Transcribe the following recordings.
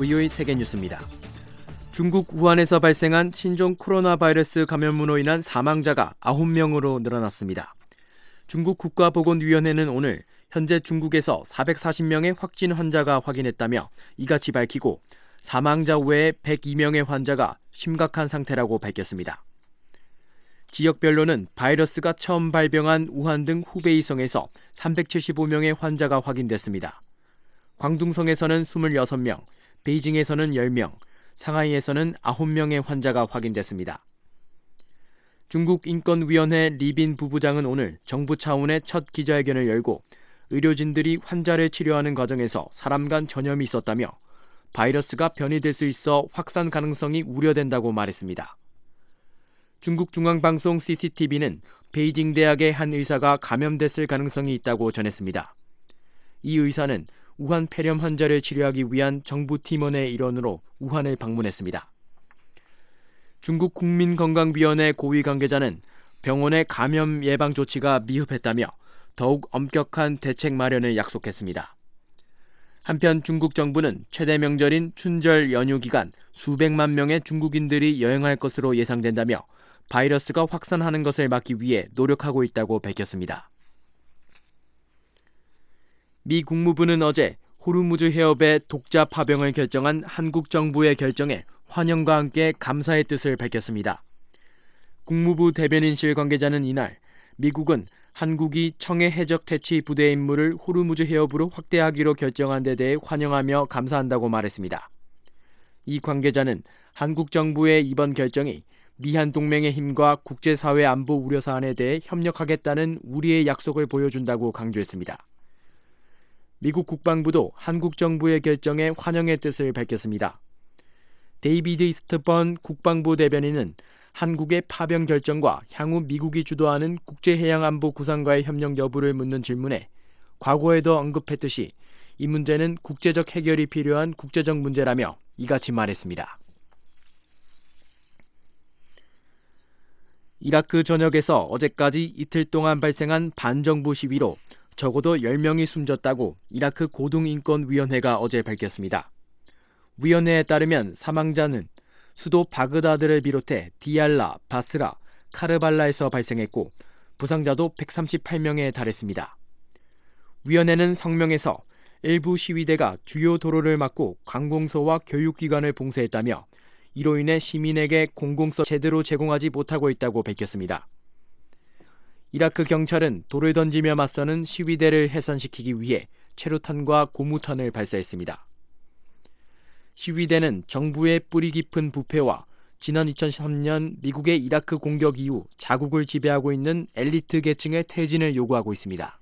VOE 세계뉴스입니다. 중국 우한에서 발생한 신종 코로나 바이러스 감염으로 인한 사망자가 9명으로 늘어났습니다. 중국 국가보건위원회는 오늘 현재 중국에서 440명의 확진 환자가 확인했다며 이같이 밝히고 사망자 외에 102명의 환자가 심각한 상태라고 밝혔습니다. 지역별로는 바이러스가 처음 발병한 우한 등 후베이성에서 375명의 환자가 확인됐습니다. 광둥성에서는 26명, 베이징에서는 10명, 상하이에서는 9명의 환자가 확인됐습니다. 중국 인권위원회 리빈 부부장은 오늘 정부 차원의 첫 기자회견을 열고 의료진들이 환자를 치료하는 과정에서 사람 간 전염이 있었다며 바이러스가 변이될 수 있어 확산 가능성이 우려된다고 말했습니다. 중국 중앙방송 CCTV는 베이징 대학의 한 의사가 감염됐을 가능성이 있다고 전했습니다. 이 의사는 우한 폐렴 환자를 치료하기 위한 정부 팀원의 일원으로 우한을 방문했습니다. 중국 국민건강위원회 고위 관계자는 병원의 감염 예방 조치가 미흡했다며 더욱 엄격한 대책 마련을 약속했습니다. 한편 중국 정부는 최대 명절인 춘절 연휴 기간 수백만 명의 중국인들이 여행할 것으로 예상된다며 바이러스가 확산하는 것을 막기 위해 노력하고 있다고 밝혔습니다. 미 국무부는 어제 호르무즈 해협의 독자 파병을 결정한 한국 정부의 결정에 환영과 함께 감사의 뜻을 밝혔습니다. 국무부 대변인실 관계자는 이날 미국은 한국이 청해 해적 퇴치 부대 임무를 호르무즈 해협으로 확대하기로 결정한 데 대해 환영하며 감사한다고 말했습니다. 이 관계자는 한국 정부의 이번 결정이 미한 동맹의 힘과 국제사회 안보 우려 사안에 대해 협력하겠다는 우리의 약속을 보여준다고 강조했습니다. 미국 국방부도 한국 정부의 결정에 환영의 뜻을 밝혔습니다. 데이비드 이스트번 국방부 대변인은 한국의 파병 결정과 향후 미국이 주도하는 국제해양안보 구상과의 협력 여부를 묻는 질문에 과거에도 언급했듯이 이 문제는 국제적 해결이 필요한 국제적 문제라며 이같이 말했습니다. 이라크 전역에서 어제까지 이틀 동안 발생한 반정부 시위로 적어도 10명이 숨졌다고 이라크 고등인권위원회가 어제 밝혔습니다. 위원회에 따르면 사망자는 수도 바그다드를 비롯해 디알라, 바스라, 카르발라에서 발생했고 부상자도 138명에 달했습니다. 위원회는 성명에서 일부 시위대가 주요 도로를 막고 관공서와 교육기관을 봉쇄했다며 이로 인해 시민에게 공공성 제대로 제공하지 못하고 있다고 밝혔습니다. 이라크 경찰은 돌을 던지며 맞서는 시위대를 해산시키기 위해 체류탄과 고무탄을 발사했습니다. 시위대는 정부의 뿌리 깊은 부패와 지난 2013년 미국의 이라크 공격 이후 자국을 지배하고 있는 엘리트 계층의 퇴진을 요구하고 있습니다.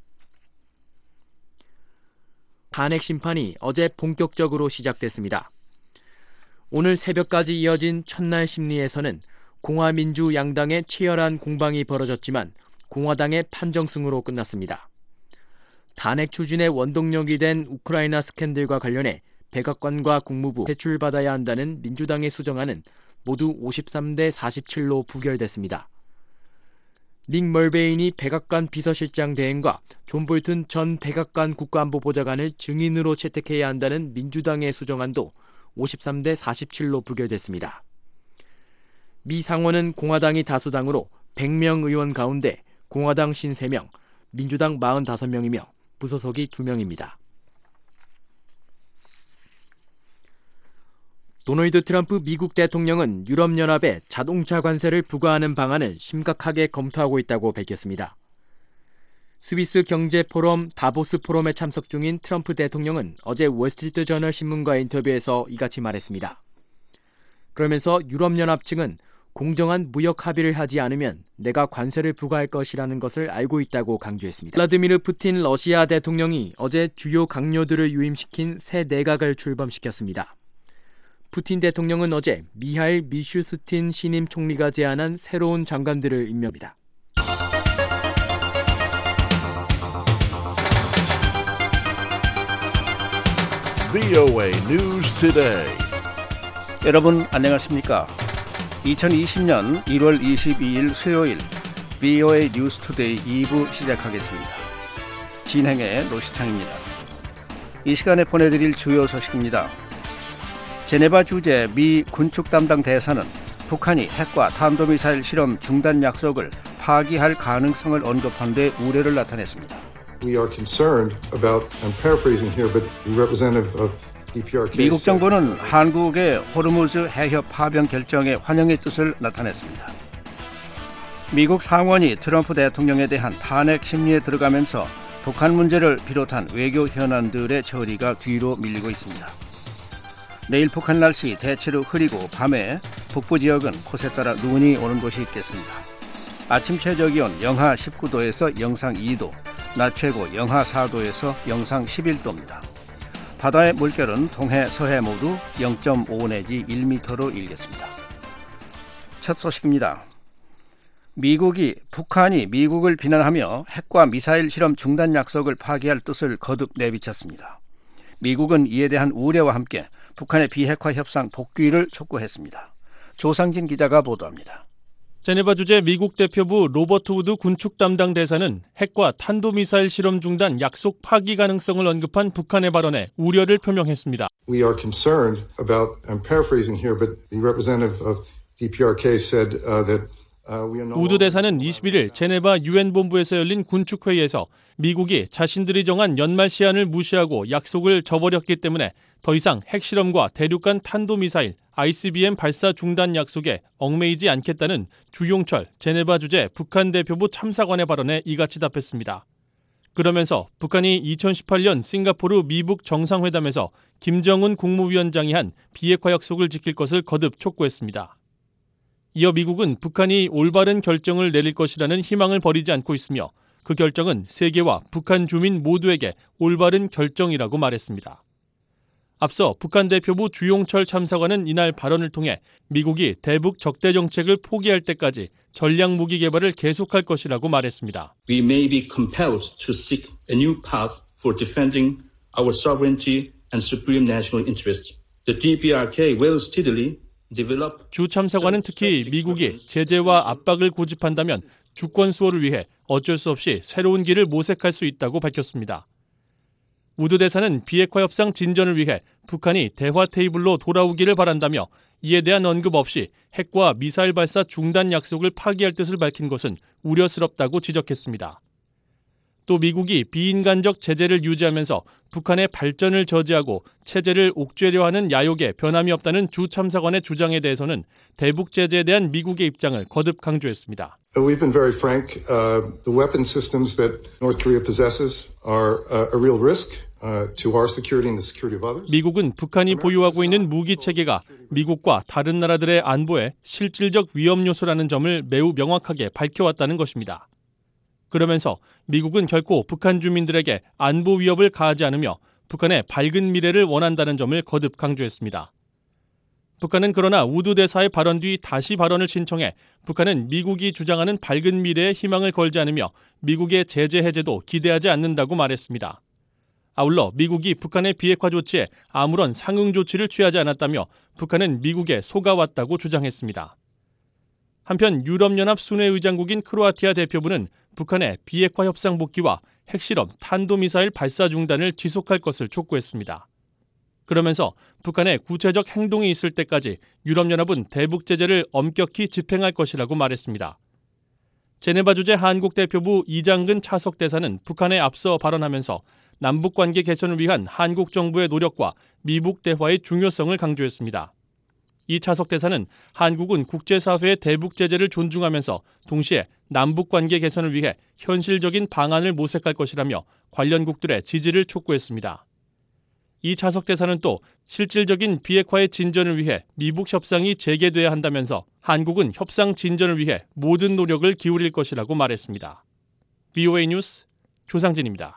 탄핵 심판이 어제 본격적으로 시작됐습니다. 오늘 새벽까지 이어진 첫날 심리에서는 공화민주 양당의 치열한 공방이 벌어졌지만 공화당의 판정승으로 끝났습니다. 탄핵 추진의 원동력이 된 우크라이나 스캔들과 관련해 백악관과 국무부 배출받아야 한다는 민주당의 수정안은 모두 53대 47로 부결됐습니다. 닉 멀베인이 백악관 비서실장 대행과 존 볼튼 전 백악관 국가안보보좌관을 증인으로 채택해야 한다는 민주당의 수정안도 53대 47로 부결됐습니다. 미 상원은 공화당이 다수당으로 100명 의원 가운데 공화당 53명, 민주당 45명이며 무소속이 2명입니다. 도널드 트럼프 미국 대통령은 유럽연합에 자동차 관세를 부과하는 방안을 심각하게 검토하고 있다고 밝혔습니다. 스위스 경제포럼 다보스 포럼에 참석 중인 트럼프 대통령은 어제 월스트리트 저널 신문과 인터뷰에서 이같이 말했습니다. 그러면서 유럽연합 측은 공정한 무역 합의를 하지 않으면 내가 관세를 부과할 것이라는 것을 알고 있다고 강조했습니다. 블라디미르 푸틴 러시아 대통령이 어제 주요 강요들을 유임시킨 새 내각을 출범시켰습니다. 푸틴 대통령은 어제 미하일 미슈스틴 신임 총리가 제안한 새로운 장관들을 임명합니다. VOA News Today. 여러분 안녕하십니까? 2020년 1월 22일 수요일 VOA 뉴스 투데이 2부 시작하겠습니다. 진행의 노시창입니다. 이 시간에 보내드릴 주요 소식입니다. 제네바 주재 미 군축 담당 대사는 북한이 핵과 탄도미사일 실험 중단 약속을 파기할 가능성을 언급한 데 우려를 나타냈습니다. We are concerned about, I'm paraphrasing here, but the representative of DPRK 미국 정부는 한국의 호르무즈 해협 파병 결정에 환영의 뜻을 나타냈습니다. 미국 상원이 트럼프 대통령에 대한 탄핵 심리에 들어가면서 북한 문제를 비롯한 외교 현안들의 처리가 뒤로 밀리고 있습니다. 내일 북한 날씨 대체로 흐리고 밤에 북부 지역은 곳에 따라 눈이 오는 곳이 있겠습니다. 아침 최저기온 영하 19도에서 영상 2도, 낮 최고 영하 4도에서 영상 11도입니다. 바다의 물결은 동해, 서해 모두 0.5 내지 1m로 일겠습니다. 첫 소식입니다. 북한이 미국을 비난하며 핵과 미사일 실험 중단 약속을 파기할 뜻을 거듭 내비쳤습니다. 미국은 이에 대한 우려와 함께 북한의 비핵화 협상 복귀를 촉구했습니다. 조상진 기자가 보도합니다. 제네바 주재 미국 대표부 로버트 우드 군축 담당 대사는 핵과 탄도미사일 실험 중단 약속 파기 가능성을 언급한 북한의 발언에 우려를 표명했습니다. We are concerned about, I'm paraphrasing here, but the representative of DPRK said that 우드 대사는 21일 제네바 유엔 본부에서 열린 군축회의에서 미국이 자신들이 정한 연말 시한을 무시하고 약속을 저버렸기 때문에 더 이상 핵실험과 대륙간 탄도미사일 ICBM 발사 중단 약속에 얽매이지 않겠다는 주용철 제네바 주재 북한 대표부 참사관의 발언에 이같이 답했습니다. 그러면서 북한이 2018년 싱가포르 미북 정상회담에서 김정은 국무위원장이 한 비핵화 약속을 지킬 것을 거듭 촉구했습니다. 이어 미국은 북한이 올바른 결정을 내릴 것이라는 희망을 버리지 않고 있으며 그 결정은 세계와 북한 주민 모두에게 올바른 결정이라고 말했습니다. 앞서 북한 대표부 주용철 참사관은 이날 발언을 통해 미국이 대북 적대 정책을 포기할 때까지 전략 무기 개발을 계속할 것이라고 말했습니다. We may be compelled to seek a new path for defending our sovereignty and supreme national interests. The DPRK will steadily 주 참사관은 특히 미국이 제재와 압박을 고집한다면 주권 수호를 위해 어쩔 수 없이 새로운 길을 모색할 수 있다고 밝혔습니다. 우드 대사는 비핵화 협상 진전을 위해 북한이 대화 테이블로 돌아오기를 바란다며 이에 대한 언급 없이 핵과 미사일 발사 중단 약속을 파기할 뜻을 밝힌 것은 우려스럽다고 지적했습니다. 또 미국이 비인간적 제재를 유지하면서 북한의 발전을 저지하고 체제를 옥죄려 하는 야욕에 변함이 없다는 주 참사관의 주장에 대해서는 대북 제재에 대한 미국의 입장을 거듭 강조했습니다. We've been very frank. The weapon systems that North Korea possesses are a real risk to our security and the security of others. 미국은 북한이 보유하고 있는 무기 체계가 미국과 다른 나라들의 안보에 실질적 위험 요소라는 점을 매우 명확하게 밝혀왔다는 것입니다. 그러면서 미국은 결코 북한 주민들에게 안보 위협을 가하지 않으며 북한의 밝은 미래를 원한다는 점을 거듭 강조했습니다. 북한은 그러나 우드 대사의 발언 뒤 다시 발언을 신청해 북한은 미국이 주장하는 밝은 미래에 희망을 걸지 않으며 미국의 제재 해제도 기대하지 않는다고 말했습니다. 아울러 미국이 북한의 비핵화 조치에 아무런 상응 조치를 취하지 않았다며 북한은 미국에 속아왔다고 주장했습니다. 한편 유럽연합 순회의장국인 크로아티아 대표부는 북한의 비핵화 협상 복귀와 핵실험, 탄도미사일 발사 중단을 지속할 것을 촉구했습니다. 그러면서 북한의 구체적 행동이 있을 때까지 유럽연합은 대북 제재를 엄격히 집행할 것이라고 말했습니다. 제네바 주재 한국 대표부 이장근 차석 대사는 북한에 앞서 발언하면서 남북관계 개선을 위한 한국 정부의 노력과 미북 대화의 중요성을 강조했습니다. 이 차석 대사는 한국은 국제사회의 대북 제재를 존중하면서 동시에 남북관계 개선을 위해 현실적인 방안을 모색할 것이라며 관련국들의 지지를 촉구했습니다. 이 차석 대사는 또 실질적인 비핵화의 진전을 위해 미북 협상이 재개돼야 한다면서 한국은 협상 진전을 위해 모든 노력을 기울일 것이라고 말했습니다. VOA 뉴스 조상진입니다.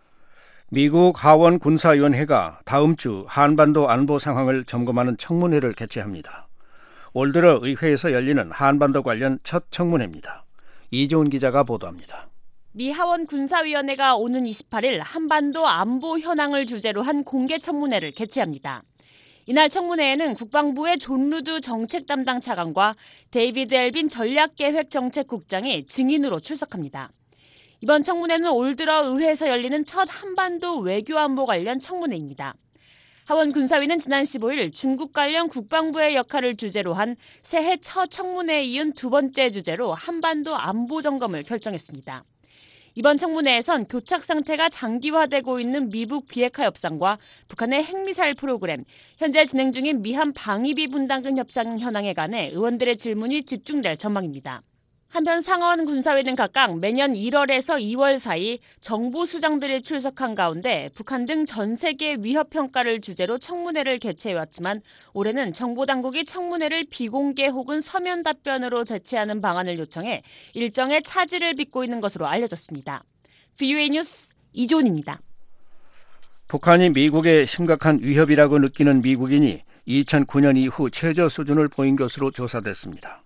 미국 하원 군사위원회가 다음 주 한반도 안보 상황을 점검하는 청문회를 개최합니다. 올 들어 의회에서 열리는 한반도 관련 첫 청문회입니다. 이종훈 기자가 보도합니다. 미 하원 군사위원회가 오는 28일 한반도 안보 현황을 주제로 한 공개 청문회를 개최합니다. 이날 청문회에는 국방부의 존 루드 정책 담당 차관과 데이비드 엘빈 전략계획정책국장이 증인으로 출석합니다. 이번 청문회는 올 들어 의회에서 열리는 첫 한반도 외교안보 관련 청문회입니다. 하원 군사위는 지난 15일 중국 관련 국방부의 역할을 주제로 한 새해 첫 청문회에 이은 두 번째 주제로 한반도 안보 점검을 결정했습니다. 이번 청문회에선 교착 상태가 장기화되고 있는 미북 비핵화 협상과 북한의 핵미사일 프로그램, 현재 진행 중인 미한 방위비 분담금 협상 현황에 관해 의원들의 질문이 집중될 전망입니다. 한편 상하원 군사위는 각각 매년 1월에서 2월 사이 정부 수장들이 출석한 가운데 북한 등 전 세계 위협 평가를 주제로 청문회를 개최해왔지만 올해는 정보당국이 청문회를 비공개 혹은 서면 답변으로 대체하는 방안을 요청해 일정의 차질을 빚고 있는 것으로 알려졌습니다. VOA 뉴스 이존입니다. 북한이 미국의 심각한 위협이라고 느끼는 미국인이 2009년 이후 최저 수준을 보인 것으로 조사됐습니다.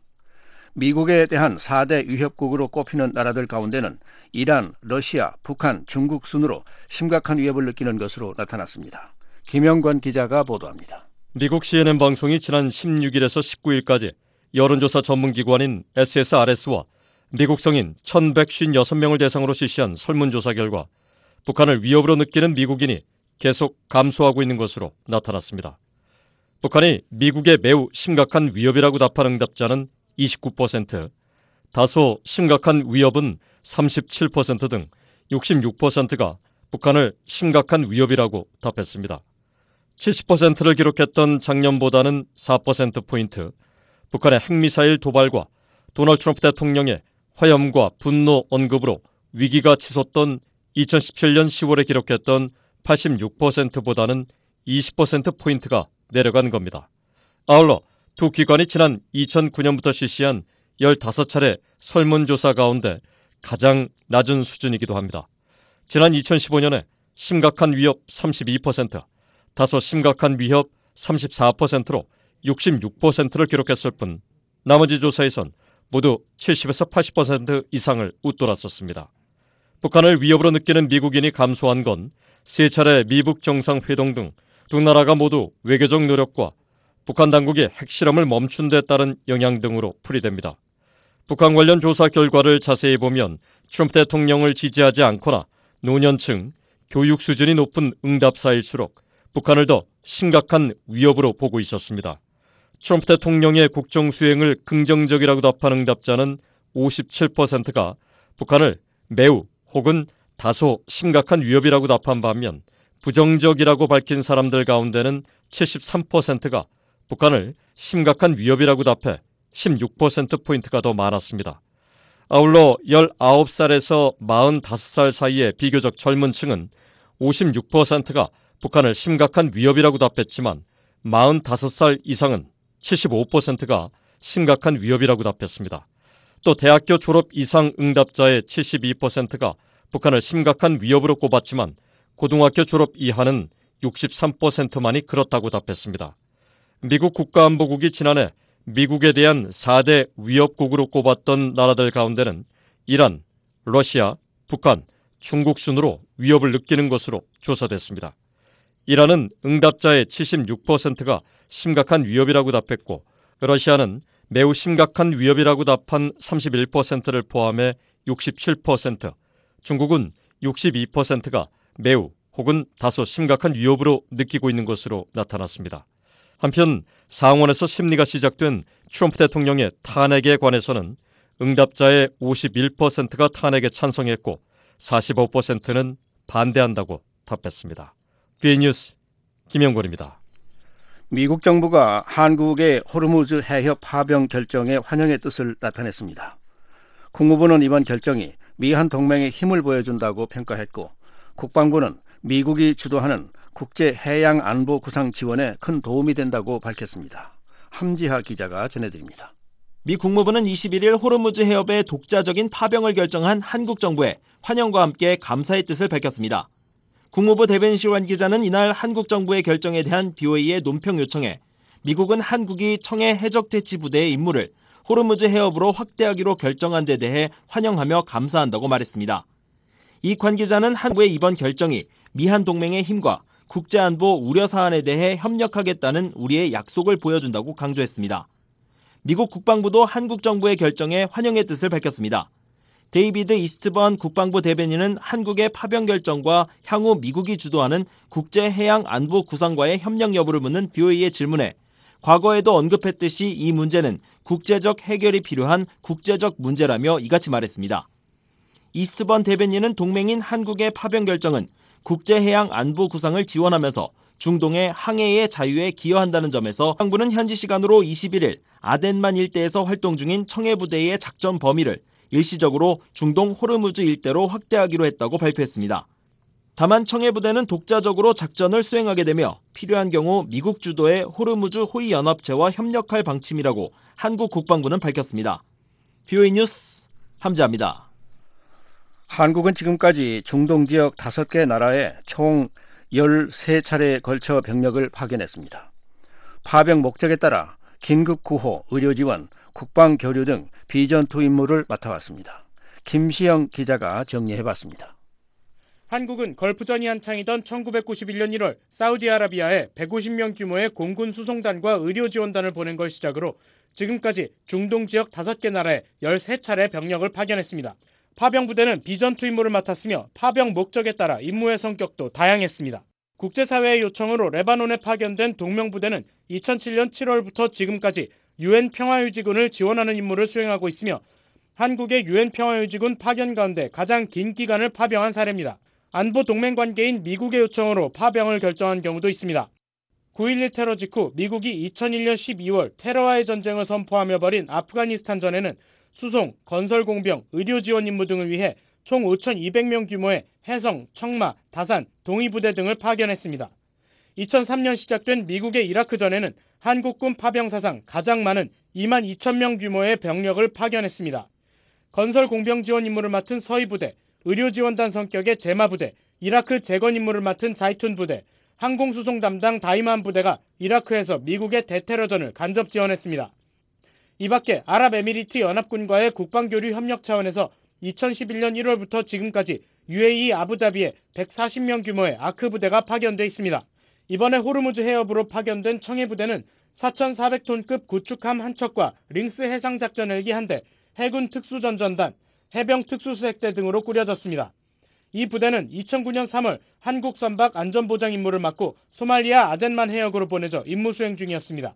미국에 대한 4대 위협국으로 꼽히는 나라들 가운데는 이란, 러시아, 북한, 중국 순으로 심각한 위협을 느끼는 것으로 나타났습니다. 김영권 기자가 보도합니다. 미국 CNN 방송이 지난 16일에서 19일까지 여론조사 전문기관인 SSRS와 미국 성인 1,156명을 대상으로 실시한 설문조사 결과 북한을 위협으로 느끼는 미국인이 계속 감소하고 있는 것으로 나타났습니다. 북한이 미국의 매우 심각한 위협이라고 답한 응답자는 29%, 다소 심각한 위협은 37% 등 66%가 북한을 심각한 위협이라고 답했습니다. 70%를 기록했던 작년보다는 4%포인트, 북한의 핵미사일 도발과 도널드 트럼프 대통령의 화염과 분노 언급으로 위기가 치솟던 2017년 10월에 기록했던 86%보다는 20%포인트가 내려간 겁니다. 아울러 두 기관이 지난 2009년부터 실시한 15차례 설문조사 가운데 가장 낮은 수준이기도 합니다. 지난 2015년에 심각한 위협 32%, 다소 심각한 위협 34%로 66%를 기록했을 뿐 나머지 조사에선 모두 70에서 80% 이상을 웃돌았었습니다. 북한을 위협으로 느끼는 미국인이 감소한 건 3차례 미북 정상회동 등 두 나라가 모두 외교적 노력과 북한 당국이 핵실험을 멈춘 데 따른 영향 등으로 풀이됩니다. 북한 관련 조사 결과를 자세히 보면 트럼프 대통령을 지지하지 않거나 노년층, 교육 수준이 높은 응답사일수록 북한을 더 심각한 위협으로 보고 있었습니다. 트럼프 대통령의 국정 수행을 긍정적이라고 답한 응답자는 57%가 북한을 매우 혹은 다소 심각한 위협이라고 답한 반면 부정적이라고 밝힌 사람들 가운데는 73%가 북한을 심각한 위협이라고 답해 16%포인트가 더 많았습니다. 아울러 19살에서 45살 사이의 비교적 젊은 층은 56%가 북한을 심각한 위협이라고 답했지만 45살 이상은 75%가 심각한 위협이라고 답했습니다. 또 대학교 졸업 이상 응답자의 72%가 북한을 심각한 위협으로 꼽았지만 고등학교 졸업 이하는 63%만이 그렇다고 답했습니다. 미국 국가안보국이 지난해 미국에 대한 4대 위협국으로 꼽았던 나라들 가운데는 이란, 러시아, 북한, 중국 순으로 위협을 느끼는 것으로 조사됐습니다. 이란은 응답자의 76%가 심각한 위협이라고 답했고 러시아는 매우 심각한 위협이라고 답한 31%를 포함해 67%, 중국은 62%가 매우 혹은 다소 심각한 위협으로 느끼고 있는 것으로 나타났습니다. 한편 상원에서 심리가 시작된 트럼프 대통령의 탄핵에 관해서는 응답자의 51%가 탄핵에 찬성했고 45%는 반대한다고 답했습니다. VOA 뉴스 김영권입니다. 미국 정부가 한국의 호르무즈 해협 파병 결정에 환영의 뜻을 나타냈습니다. 국무부는 이번 결정이 미한 동맹의 힘을 보여준다고 평가했고 국방부는 미국이 주도하는 국제 해양 안보 구상 지원에 큰 도움이 된다고 밝혔습니다. 함지하 기자가 전해드립니다. 미 국무부는 21일 호르무즈 해협의 독자적인 파병을 결정한 한국 정부에 환영과 함께 감사의 뜻을 밝혔습니다. 국무부 대변시원 기자는 이날 한국 정부의 결정에 대한 BOA의 논평 요청에 미국은 한국이 청해 해적대치부대의 임무를 호르무즈 해협으로 확대하기로 결정한 데 대해 환영하며 감사한다고 말했습니다. 이 관계자는 한국의 이번 결정이 미한 동맹의 힘과 국제안보 우려 사안에 대해 협력하겠다는 우리의 약속을 보여준다고 강조했습니다. 미국 국방부도 한국 정부의 결정에 환영의 뜻을 밝혔습니다. 데이비드 이스트번 국방부 대변인은 한국의 파병 결정과 향후 미국이 주도하는 국제해양안보구상과의 협력 여부를 묻는 BOA의 질문에 과거에도 언급했듯이 이 문제는 국제적 해결이 필요한 국제적 문제라며 이같이 말했습니다. 이스트번 대변인은 동맹인 한국의 파병 결정은 국제해양안보구상을 지원하면서 중동의 항해의 자유에 기여한다는 점에서 국방부는 현지 시간으로 21일 아덴만 일대에서 활동 중인 청해부대의 작전 범위를 일시적으로 중동 호르무즈 일대로 확대하기로 했다고 발표했습니다. 다만 청해부대는 독자적으로 작전을 수행하게 되며 필요한 경우 미국 주도의 호르무즈 호위연합체와 협력할 방침이라고 한국 국방부는 밝혔습니다. BOA 뉴스 함지아입니다. 한국은 지금까지 중동 지역 5개 나라에 총 13차례에 걸쳐 병력을 파견했습니다. 파병 목적에 따라 긴급 구호, 의료 지원, 국방 교류 등 비전투 임무를 맡아왔습니다. 김시영 기자가 정리해봤습니다. 한국은 걸프전이 한창이던 1991년 1월 사우디아라비아에 150명 규모의 공군 수송단과 의료 지원단을 보낸 걸 시작으로 지금까지 중동 지역 5개 나라에 13차례 병력을 파견했습니다. 파병 부대는 비전투 임무를 맡았으며 파병 목적에 따라 임무의 성격도 다양했습니다. 국제사회의 요청으로 레바논에 파견된 동명부대는 2007년 7월부터 지금까지 UN 평화유지군을 지원하는 임무를 수행하고 있으며 한국의 UN 평화유지군 파견 가운데 가장 긴 기간을 파병한 사례입니다. 안보 동맹 관계인 미국의 요청으로 파병을 결정한 경우도 있습니다. 9.11 테러 직후 미국이 2001년 12월 테러와의 전쟁을 선포하며 벌인 아프가니스탄 전에는 수송, 건설 공병, 의료 지원 임무 등을 위해 총 5,200명 규모의 해성, 청마, 다산, 동위부대 등을 파견했습니다. 2003년 시작된 미국의 이라크 전에는 한국군 파병 사상 가장 많은 22,000명 규모의 병력을 파견했습니다. 건설 공병 지원 임무를 맡은 서희부대, 의료지원단 성격의 제마부대, 이라크 재건 임무를 맡은 자이툰 부대, 항공수송 담당 다이만 부대가 이라크에서 미국의 대테러전을 간접 지원했습니다. 이 밖에 아랍에미리트 연합군과의 국방교류 협력 차원에서 2011년 1월부터 지금까지 UAE 아부다비에 140명 규모의 아크 부대가 파견돼 있습니다. 이번에 호르무즈 해협으로 파견된 청해부대는 4,400톤급 구축함 한 척과 링스 해상작전 헬기 한 대, 해군 특수전전단, 해병 특수수색대 등으로 꾸려졌습니다. 이 부대는 2009년 3월 한국 선박 안전보장 임무를 맡고 소말리아 아덴만 해역으로 보내져 임무 수행 중이었습니다.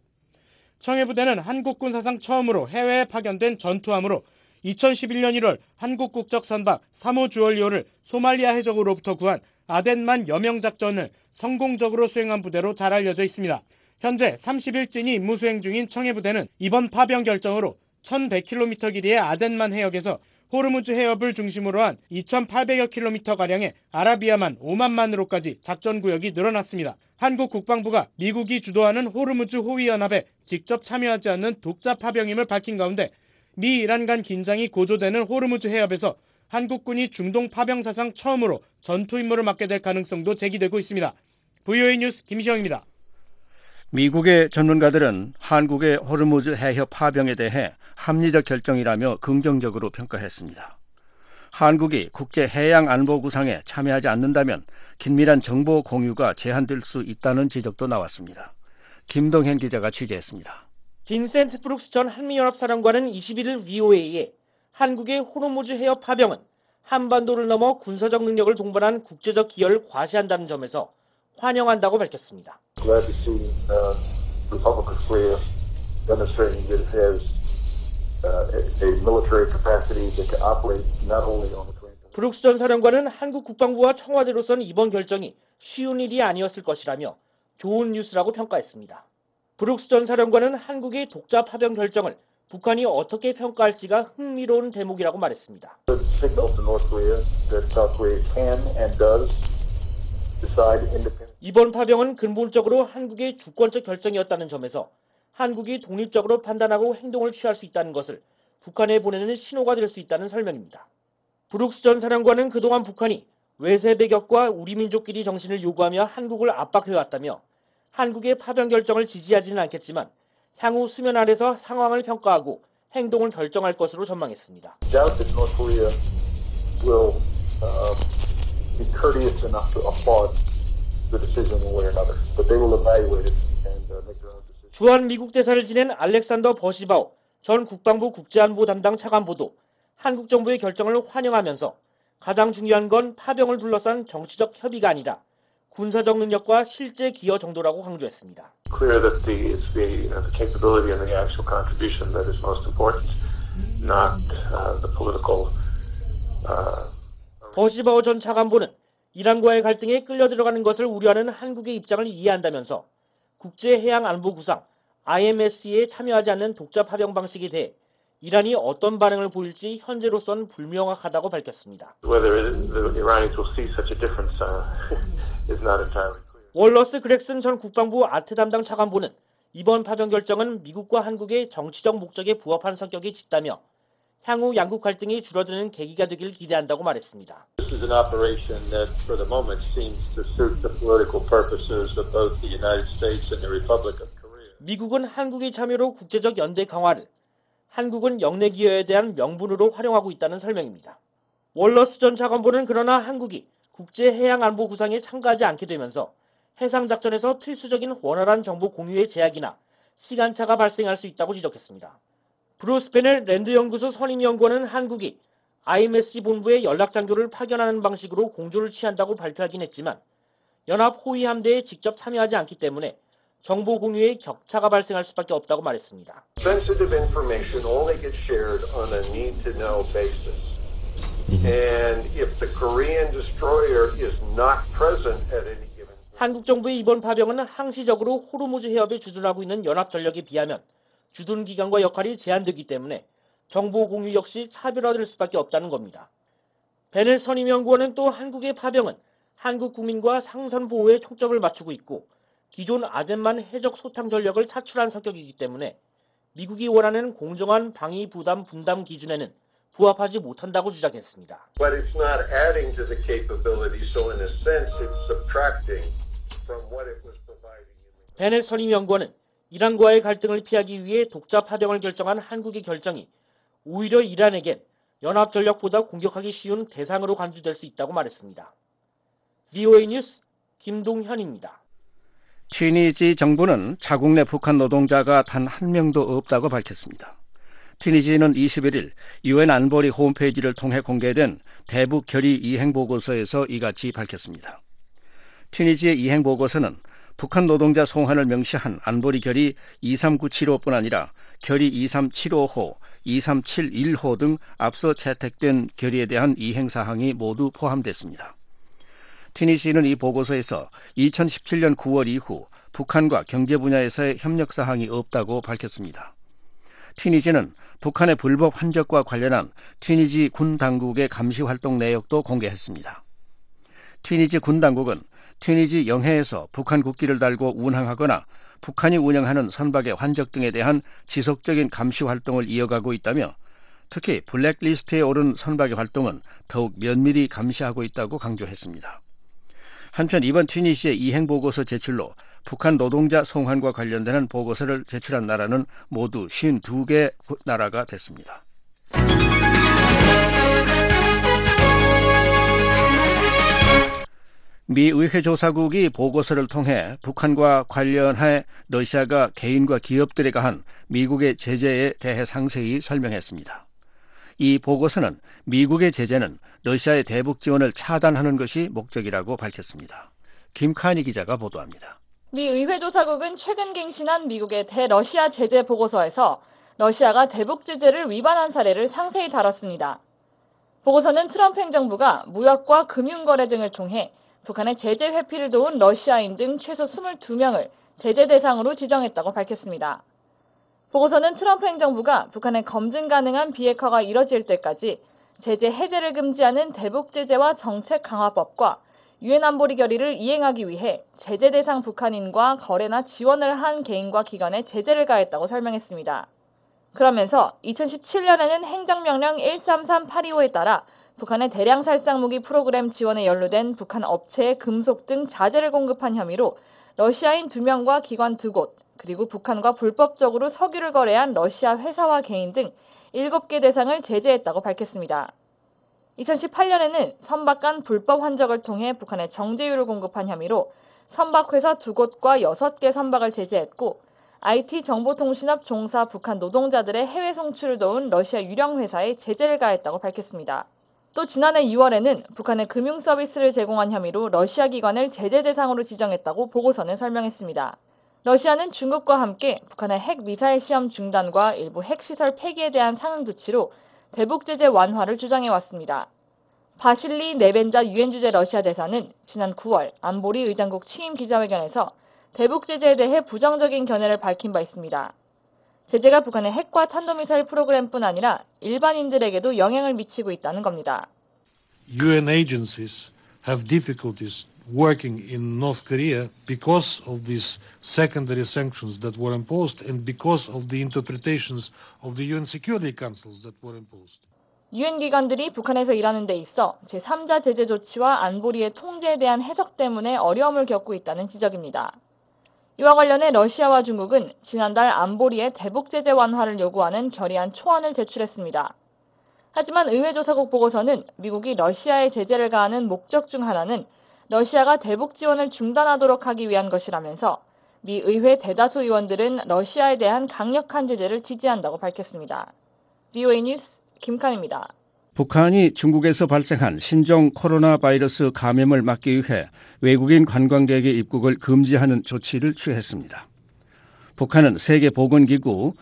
청해부대는 한국군 사상 처음으로 해외에 파견된 전투함으로 2011년 1월 한국 국적 선박 3호 주얼리오를 소말리아 해적으로부터 구한 아덴만 여명작전을 성공적으로 수행한 부대로 잘 알려져 있습니다. 현재 30일째니 임무 수행 중인 청해부대는 이번 파병 결정으로 1,100km 길이의 아덴만 해역에서 호르무즈 해협을 중심으로 한 2,800여 킬로미터가량의 아라비아만 오만만으로까지 작전구역이 늘어났습니다. 한국 국방부가 미국이 주도하는 호르무즈 호위연합에 직접 참여하지 않는 독자 파병임을 밝힌 가운데 미 이란 간 긴장이 고조되는 호르무즈 해협에서 한국군이 중동 파병 사상 처음으로 전투 임무를 맡게 될 가능성도 제기되고 있습니다. VOA 뉴스 김시영입니다. 미국의 전문가들은 한국의 호르무즈 해협 파병에 대해 합리적 결정이라며 긍정적으로 평가했습니다. 한국이 국제해양안보구상에 참여하지 않는다면 긴밀한 정보 공유가 제한될 수 있다는 지적도 나왔습니다. 김동현 기자가 취재했습니다. 빈센트 브룩스 전 한미연합사령관은 21일 VOA에 한국의 호르무즈 해협 파병은 한반도를 넘어 군사적 능력을 동반한 국제적 기여를 과시한다는 점에서 환영한다고 밝혔습니다. 브룩스 전 사령관은 한국 국방부와 청와대로서는 이번 결정이 쉬운 일이 아니었을 것이라며 좋은 뉴스라고 평가했습니다. 브룩스 전 사령관은 한국의 독자 파병 결정을 북한이 어떻게 평가할지가 흥미로운 대목이라고 말했습니다. 이번 파병은 근본적으로 한국의 주권적 결정이었다는 점에서 한국이 독립적으로 판단하고 행동을 취할 수 있다는 것을 북한에 보내는 신호가 될 수 있다는 설명입니다. 브룩스 전 사령관은 그동안 북한이 외세 배격과 우리 민족끼리 정신을 요구하며 한국을 압박해왔다며 한국의 파병 결정을 지지하지는 않겠지만 향후 수면 아래서 상황을 평가하고 행동을 결정할 것으로 전망했습니다. 주한 미국 대사를 지낸 알렉산더 버시바우 전 국방부 국제안보 담당 차관보도 한국 정부의 결정을 환영하면서 가장 중요한 건 파병을 둘러싼 정치적 협의가 아니라 군사적 능력과 실제 기여 정도라고 강조했습니다. Clear that it's the capability and the actual contribution that is most important, not the political. 버시바우 전 차관보는 이란과의 갈등에 끌려 들어가는 것을 우려하는 한국의 입장을 이해한다면서 국제해양안보구상 IMSC에 참여하지 않는 독자 파병 방식에 대해 이란이 어떤 반응을 보일지 현재로선 불명확하다고 밝혔습니다. 월러스 그렉슨 전 국방부 아트 담당 차관보는 이번 파병 결정은 미국과 한국의 정치적 목적에 부합한 성격이 짙다며 향후 양국 갈등이 줄어드는 계기가 되길 기대한다고 말했습니다. This is an operation that for the moment seems to suit the political purposes of both the United States and the Republic of Korea. 미국은 한국의 참여로 국제적 연대 강화를, 한국은 영내 기여에 대한 명분으로 활용하고 있다는 설명입니다. 월러스 전 차관보는 그러나 한국이 국제해양안보 구상에 참가하지 않게 되면서 해상작전에서 필수적인 원활한 정보 공유의 제약이나 시간차가 발생할 수 있다고 지적했습니다. 브루스 베넬 랜드연구소 선임연구원은 한국이 IMSC 본부에 연락장교를 파견하는 방식으로 공조를 취한다고 발표하긴 했지만 연합 호위 함대에 직접 참여하지 않기 때문에 정보 공유에 격차가 발생할 수밖에 없다고 말했습니다. Sensitive information only gets shared on a need-to-know basis. And if the Korean destroyer is not present at any given time. 한국 정부의 이번 파병은 항시적으로 호르무즈 해협에 주둔하고 있는 연합전력에 비하면 주둔 기간과 역할이 제한되기 때문에 정보 공유 역시 차별화될 수밖에 없다는 겁니다. 베넬 선임연구원은 또 한국의 파병은 한국 국민과 상선 보호에 초점을 맞추고 있고 기존 아덴만 해적 소탕 전력을 차출한 성격이기 때문에 미국이 원하는 공정한 방위 부담 분담 기준에는 부합하지 못한다고 주장했습니다. But it's not adding to the capability, so in a sense it's subtracting from what it was providing. 베넬 선임연구원은 이란과의 갈등을 피하기 위해 독자 파병을 결정한 한국의 결정이 오히려 이란에겐 연합전력보다 공격하기 쉬운 대상으로 간주될 수 있다고 말했습니다. VOA 뉴스 김동현입니다. 튀니지 정부는 자국 내 북한 노동자가 단 한 명도 없다고 밝혔습니다. 튀니지는 21일 UN 안보리 홈페이지를 통해 공개된 대북 결의 이행보고서에서 이같이 밝혔습니다. 튀니지의 이행보고서는 북한 노동자 송환을 명시한 안보리 결의 23975뿐 아니라 결의 2375호, 2371호 등 앞서 채택된 결의에 대한 이행사항이 모두 포함됐습니다. 튀니지는 이 보고서에서 2017년 9월 이후 북한과 경제 분야에서의 협력사항이 없다고 밝혔습니다. 튀니지는 북한의 불법 환적과 관련한 튀니지 군 당국의 감시 활동 내역도 공개했습니다. 튀니지 군 당국은 튀니지 영해에서 북한 국기를 달고 운항하거나 북한이 운영하는 선박의 환적 등에 대한 지속적인 감시 활동을 이어가고 있다며 특히 블랙리스트에 오른 선박의 활동은 더욱 면밀히 감시하고 있다고 강조했습니다. 한편 이번 튀니지의 이행보고서 제출로 북한 노동자 송환과 관련되는 보고서를 제출한 나라는 모두 52개 나라가 됐습니다. 미 의회 조사국이 보고서를 통해 북한과 관련해 러시아가 개인과 기업들에 가한 미국의 제재에 대해 상세히 설명했습니다. 이 보고서는 미국의 제재는 러시아의 대북 지원을 차단하는 것이 목적이라고 밝혔습니다. 김칸희 기자가 보도합니다. 미 의회 조사국은 최근 갱신한 미국의 대러시아 제재 보고서에서 러시아가 대북 제재를 위반한 사례를 상세히 다뤘습니다. 보고서는 트럼프 행정부가 무역과 금융거래 등을 통해 북한의 제재 회피를 도운 러시아인 등 최소 22명을 제재 대상으로 지정했다고 밝혔습니다. 보고서는 트럼프 행정부가 북한의 검증 가능한 비핵화가 이뤄질 때까지 제재 해제를 금지하는 대북 제재와 정책 강화법과 유엔 안보리 결의를 이행하기 위해 제재 대상 북한인과 거래나 지원을 한 개인과 기관에 제재를 가했다고 설명했습니다. 그러면서 2017년에는 행정명령 133825에 따라 북한의 대량 살상 무기 프로그램 지원에 연루된 북한 업체에 금속 등 자재를 공급한 혐의로 러시아인 2명과 기관 2곳, 그리고 북한과 불법적으로 석유를 거래한 러시아 회사와 개인 등 7개 대상을 제재했다고 밝혔습니다. 2018년에는 선박 간 불법 환적을 통해 북한에 정제유를 공급한 혐의로 선박회사 2곳과 6개 선박을 제재했고 IT 정보통신업 종사 북한 노동자들의 해외 송출을 도운 러시아 유령 회사에 제재를 가했다고 밝혔습니다. 또 지난해 2월에는 북한의 금융 서비스를 제공한 혐의로 러시아 기관을 제재 대상으로 지정했다고 보고서는 설명했습니다. 러시아는 중국과 함께 북한의 핵 미사일 시험 중단과 일부 핵시설 폐기에 대한 상응 조치로 대북 제재 완화를 주장해왔습니다. 바실리 네벤자 유엔 주재 러시아 대사는 지난 9월 안보리 의장국 취임 기자회견에서 대북 제재에 대해 부정적인 견해를 밝힌 바 있습니다. 제재가 북한의 핵과 탄도미사일 프로그램뿐 아니라 일반인들에게도 영향을 미치고 있다는 겁니다. UN agencies have difficulties working in North Korea because of these secondary sanctions that were imposed and because of the interpretations of the UN Security Councils that were imposed. 유엔 기관들이 북한에서 일하는 데 있어 제3자 제재 조치와 안보리의 통제에 대한 해석 때문에 어려움을 겪고 있다는 지적입니다. 이와 관련해 러시아와 중국은 지난달 안보리의 대북 제재 완화를 요구하는 결의안 초안을 제출했습니다. 하지만 의회조사국 보고서는 미국이 러시아에 제재를 가하는 목적 중 하나는 러시아가 대북 지원을 중단하도록 하기 위한 것이라면서 미 의회 대다수 의원들은 러시아에 대한 강력한 제재를 지지한다고 밝혔습니다. VOA 뉴스 김칸입니다. 북한이 중국에서 발생한 신종 코로나 바이러스 감염을 막기 위해 외국인 관광객의 입국을 금지하는 조치를 취했습니다. 북한은 세계보건기구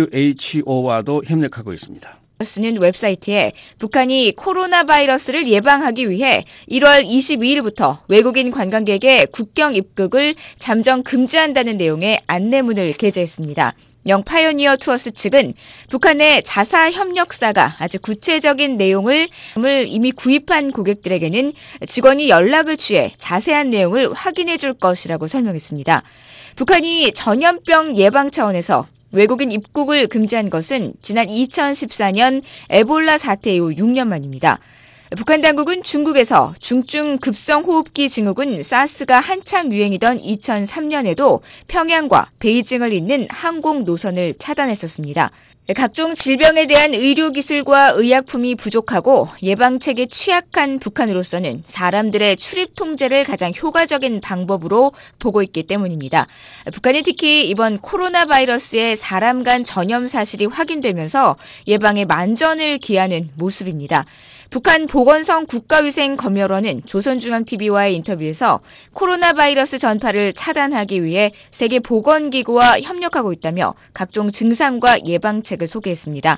WHO와도 협력하고 있습니다. 쓰는 웹사이트에 북한이 코로나 바이러스를 예방하기 위해 1월 22일부터 외국인 관광객의 국경 입국을 잠정 금지한다는 내용의 안내문을 게재했습니다. 파이오니어 투어스 측은 북한의 자사 협력사가 아주 구체적인 내용을 이미 구입한 고객들에게는 직원이 연락을 취해 자세한 내용을 확인해 줄 것이라고 설명했습니다. 북한이 전염병 예방 차원에서 외국인 입국을 금지한 것은 지난 2014년 에볼라 사태 이후 6년 만입니다. 북한 당국은 중국에서 중증 급성호흡기 증후군 사스가 한창 유행이던 2003년에도 평양과 베이징을 잇는 항공 노선을 차단했었습니다. 각종 질병에 대한 의료기술과 의약품이 부족하고 예방책에 취약한 북한으로서는 사람들의 출입 통제를 가장 효과적인 방법으로 보고 있기 때문입니다. 북한이 특히 이번 코로나 바이러스의 사람 간 전염 사실이 확인되면서 예방에 만전을 기하는 모습입니다. 북한 보건성 국가위생검열원은 조선중앙TV와의 인터뷰에서 코로나 바이러스 전파를 차단하기 위해 세계보건기구와 협력하고 있다며 각종 증상과 예방책을 소개했습니다.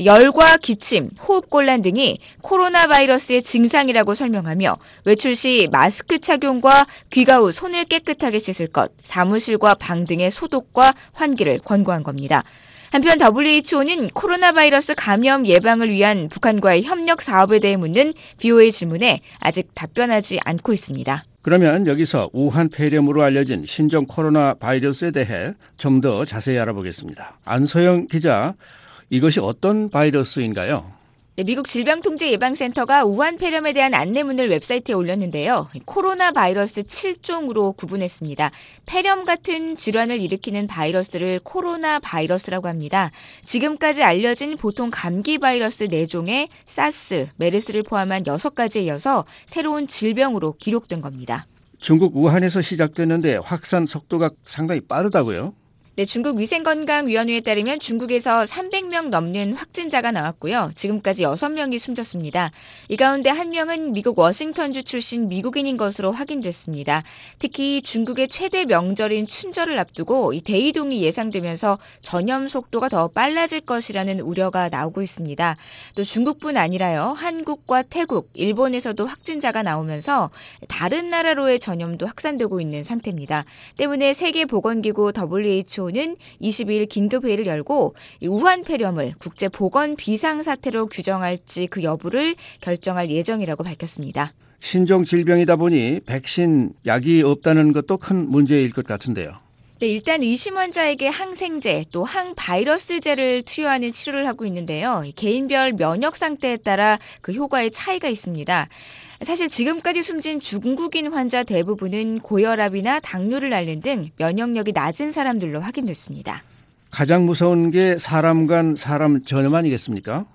열과 기침, 호흡곤란 등이 코로나 바이러스의 증상이라고 설명하며 외출 시 마스크 착용과 귀가 후 손을 깨끗하게 씻을 것, 사무실과 방 등의 소독과 환기를 권고한 겁니다. 한편 WHO는 코로나 바이러스 감염 예방을 위한 북한과의 협력 사업에 대해 묻는 BOA 질문에 아직 답변하지 않고 있습니다. 그러면 여기서 우한 폐렴으로 알려진 신종 코로나 바이러스에 대해 좀 더 자세히 알아보겠습니다. 안소영 기자, 이것이 어떤 바이러스인가요? 미국 질병통제예방센터가 우한 폐렴에 대한 안내문을 웹사이트에 올렸는데요. 코로나 바이러스 7종으로 구분했습니다. 폐렴 같은 질환을 일으키는 바이러스를 코로나 바이러스라고 합니다. 지금까지 알려진 보통 감기 바이러스 4종에 사스, 메르스를 포함한 6가지에 이어서 새로운 질병으로 기록된 겁니다. 중국 우한에서 시작됐는데 확산 속도가 상당히 빠르다고요? 네, 중국 위생건강위원회에 따르면 중국에서 300명 넘는 확진자가 나왔고요. 지금까지 6명이 숨졌습니다. 이 가운데 1명은 미국 워싱턴주 출신 미국인인 것으로 확인됐습니다. 특히 중국의 최대 명절인 춘절을 앞두고 이 대이동이 예상되면서 전염 속도가 더 빨라질 것이라는 우려가 나오고 있습니다. 또 중국뿐 아니라요. 한국과 태국, 일본에서도 확진자가 나오면서 다른 나라로의 전염도 확산되고 있는 상태입니다. 때문에 세계보건기구 WHO 는 22일 긴급회의를 열고 우한 폐렴을 국제보건 비상사태로 규정할지 그 여부를 결정할 예정이라고 밝혔습니다. 신종 질병이다 보니 백신 약이 없다는 것도 큰 문제일 것 같은데요. 네, 일단 의심 환자에게 항생제 또 항바이러스제를 투여하는 치료를 하고 있는데요. 개인별 면역 상태에 따라 그 효과의 차이가 있습니다. 사실 지금까지 숨진 중국인 환자 대부분은 고혈압이나 당뇨를 앓는 등 면역력이 낮은 사람들로 확인됐습니다. 가장 무서운 게 사람 간 사람 전염 아니겠습니까?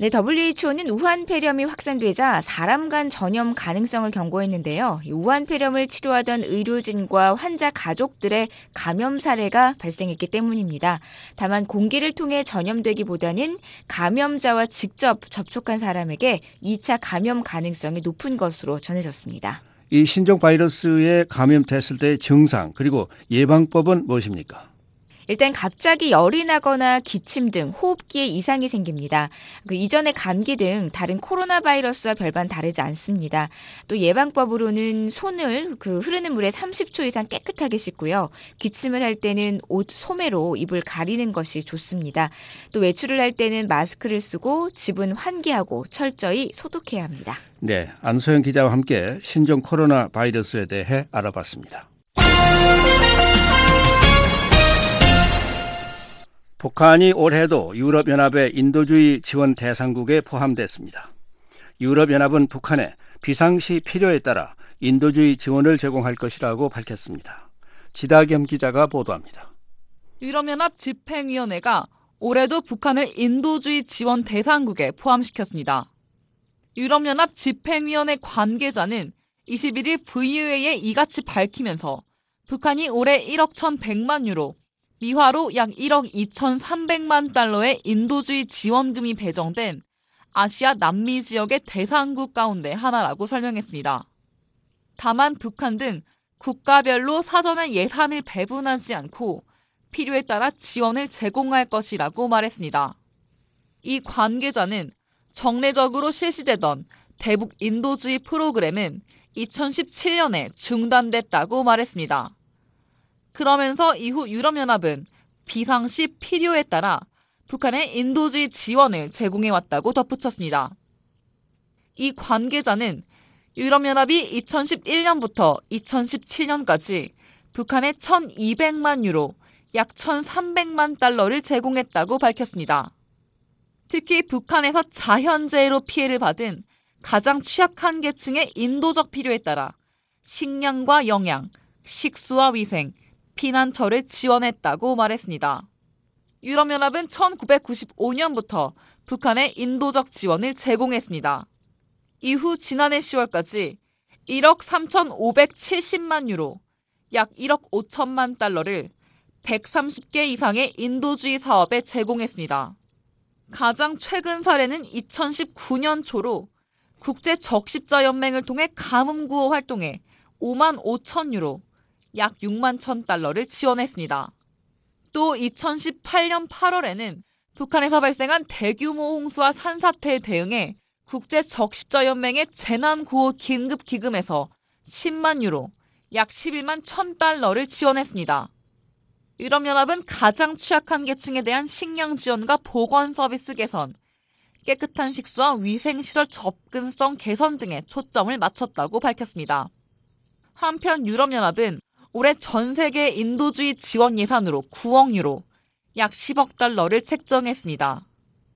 네, WHO는 우한 폐렴이 확산되자 사람 간 전염 가능성을 경고했는데요. 우한 폐렴을 치료하던 의료진과 환자 가족들의 감염 사례가 발생했기 때문입니다. 다만 공기를 통해 전염되기보다는 감염자와 직접 접촉한 사람에게 2차 감염 가능성이 높은 것으로 전해졌습니다. 이 신종 바이러스에 감염됐을 때의 증상 그리고 예방법은 무엇입니까? 일단 갑자기 열이 나거나 기침 등 호흡기에 이상이 생깁니다. 이전의 감기 등 다른 코로나 바이러스와 별반 다르지 않습니다. 또 예방법으로는 손을 흐르는 물에 30초 이상 깨끗하게 씻고요. 기침을 할 때는 옷 소매로 입을 가리는 것이 좋습니다. 또 외출을 할 때는 마스크를 쓰고 집은 환기하고 철저히 소독해야 합니다. 네, 안소영 기자와 함께 신종 코로나 바이러스에 대해 알아봤습니다. 북한이 올해도 유럽연합의 인도주의 지원 대상국에 포함됐습니다. 유럽연합은 북한에 비상시 필요에 따라 인도주의 지원을 제공할 것이라고 밝혔습니다. 지다겸 기자가 보도합니다. 유럽연합 집행위원회가 올해도 북한을 인도주의 지원 대상국에 포함시켰습니다. 유럽연합 집행위원회 관계자는 21일 VOA에 이같이 밝히면서 북한이 올해 1억 1,100만 유로, 미화로 약 1억 2,300만 달러의 인도주의 지원금이 배정된 아시아 남미 지역의 대상국 가운데 하나라고 설명했습니다. 다만 북한 등 국가별로 사전에 예산을 배분하지 않고 필요에 따라 지원을 제공할 것이라고 말했습니다. 이 관계자는 정례적으로 실시되던 대북 인도주의 프로그램은 2017년에 중단됐다고 말했습니다. 그러면서 이후 유럽연합은 비상시 필요에 따라 북한에 인도주의 지원을 제공해왔다고 덧붙였습니다. 이 관계자는 유럽연합이 2011년부터 2017년까지 북한에 1,200만 유로, 약 1,300만 달러를 제공했다고 밝혔습니다. 특히 북한에서 자연재해로 피해를 받은 가장 취약한 계층의 인도적 필요에 따라 식량과 영양, 식수와 위생, 피난처를 지원했다고 말했습니다. 유럽연합은 1995년부터 북한에 인도적 지원을 제공했습니다. 이후 지난해 10월까지 1억 3,570만 유로, 약 1억 5천만 달러를 130개 이상의 인도주의 사업에 제공했습니다. 가장 최근 사례는 2019년 초로 국제적십자연맹을 통해 가뭄구호 활동에 5만 5천 유로, 약 6만 1천 달러를 지원했습니다. 또 2018년 8월에는 북한에서 발생한 대규모 홍수와 산사태에 대응해 국제적십자연맹의 재난구호 긴급기금에서 10만 유로, 약 11만 1천 달러를 지원했습니다. 유럽연합은 가장 취약한 계층에 대한 식량 지원과 보건 서비스 개선, 깨끗한 식수와 위생시설 접근성 개선 등에 초점을 맞췄다고 밝혔습니다. 한편 유럽연합은 올해 전 세계 인도주의 지원 예산으로 9억 유로, 약 10억 달러를 책정했습니다.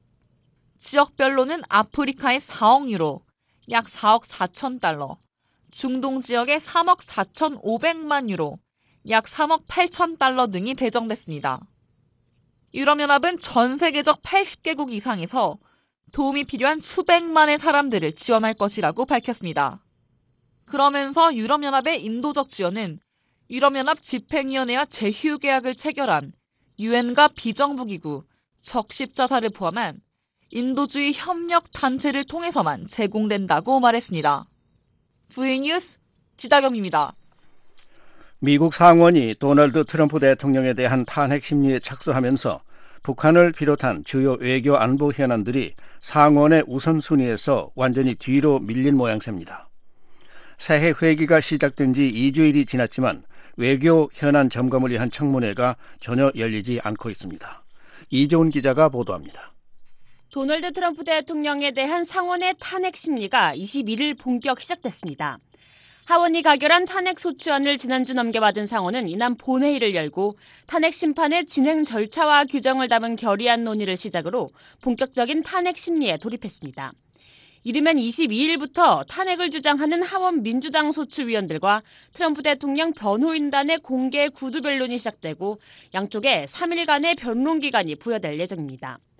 지역별로는 아프리카에 4억 유로, 약 4억 4천 달러, 중동 지역에 3억 4,500만 유로, 약 3억 8천 달러 등이 배정됐습니다. 유럽연합은 전 세계적 80개국 이상에서 도움이 필요한 수백만의 사람들을 지원할 것이라고 밝혔습니다. 그러면서 유럽연합의 인도적 지원은 유럽연합 집행위원회와 제휴계약을 체결한 유엔과 비정부기구, 적십자사를 포함한 인도주의 협력단체를 통해서만 제공된다고 말했습니다. VN뉴스 지다겸입니다. 미국 상원이 도널드 트럼프 대통령에 대한 탄핵 심리에 착수하면서 북한을 비롯한 주요 외교 안보 현안들이 상원의 우선순위에서 완전히 뒤로 밀린 모양새입니다. 새해 회기가 시작된 지 2주일이 지났지만 외교 현안 점검을 위한 청문회가 전혀 열리지 않고 있습니다. 이재훈 기자가 보도합니다. 도널드 트럼프 대통령에 대한 상원의 탄핵 심리가 21일 본격 시작됐습니다. 하원이 가결한 탄핵 소추안을 지난주 넘겨받은 상원은 이날 본회의를 열고 탄핵 심판의 진행 절차와 규정을 담은 결의안 논의를 시작으로 본격적인 탄핵 심리에 돌입했습니다. 이르면 22일부터 탄핵을 주장하는 하원 민주당 소추위원들과 트럼프 대통령 변호인단의 공개 구두 변론이 시작되고 양쪽에 3일간의 변론 기간이 부여될 예정입니다.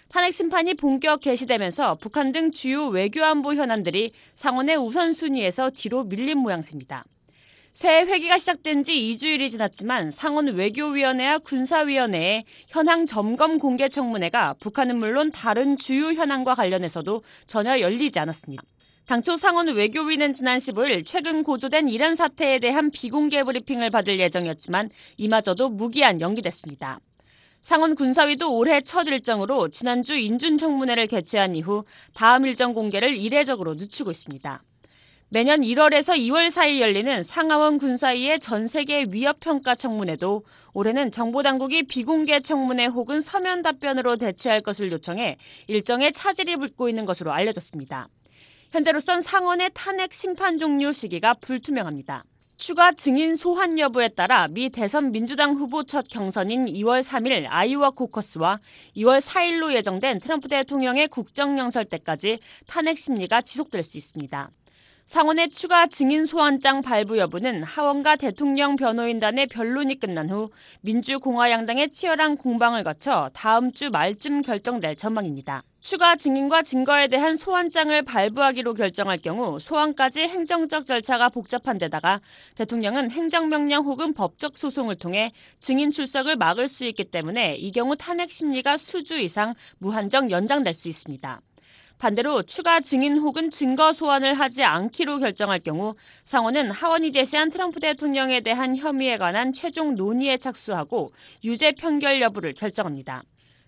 탄핵 심판이 본격 개시되면서 북한 등 주요 외교안보 현안들이 상원의 우선순위에서 뒤로 밀린 모양새입니다. 새해 회기가 시작된 지 2주일이 지났지만 상원 외교위원회와 군사위원회의 현황 점검 공개 청문회가 북한은 물론 다른 주요 현안과 관련해서도 전혀 열리지 않았습니다. 당초 상원 외교위는 지난 15일 최근 고조된 이란 사태에 대한 비공개 브리핑을 받을 예정이었지만 이마저도 무기한 연기됐습니다. 상원 군사위도 올해 첫 일정으로 지난주 인준청문회를 개최한 이후 다음 일정 공개를 이례적으로 늦추고 있습니다. 매년 1월에서 2월 사이 열리는 상하원 군사위의 전세계 위협평가 청문회도 올해는 정보당국이 비공개 청문회 혹은 서면 답변으로 대체할 것을 요청해 일정에 차질이 붙고 있는 것으로 알려졌습니다. 현재로선 상원의 탄핵 심판 종료 시기가 불투명합니다. 추가 증인 소환 여부에 따라 미 대선 민주당 후보 첫 경선인 2월 3일 아이오와 코커스와 2월 4일로 예정된 트럼프 대통령의 국정연설 때까지 탄핵 심리가 지속될 수 있습니다. 상원의 추가 증인 소환장 발부 여부는 하원과 대통령 변호인단의 변론이 끝난 후 민주공화 양당의 치열한 공방을 거쳐 다음 주 말쯤 결정될 전망입니다. 추가 증인과 증거에 대한 소환장을 발부하기로 결정할 경우 소환까지 행정적 절차가 복잡한 데다가 대통령은 행정명령 혹은 법적 소송을 통해 증인 출석을 막을 수 있기 때문에 이 경우 탄핵 심리가 수주 이상 무한정 연장될 수 있습니다. 반대로 추가 증인 혹은 증거 소환을 하지 않기로 결정할 경우 상원은 하원이 제시한 트럼프 대통령에 대한 혐의에 관한 최종 논의에 착수하고 유죄 판결 여부를 결정합니다.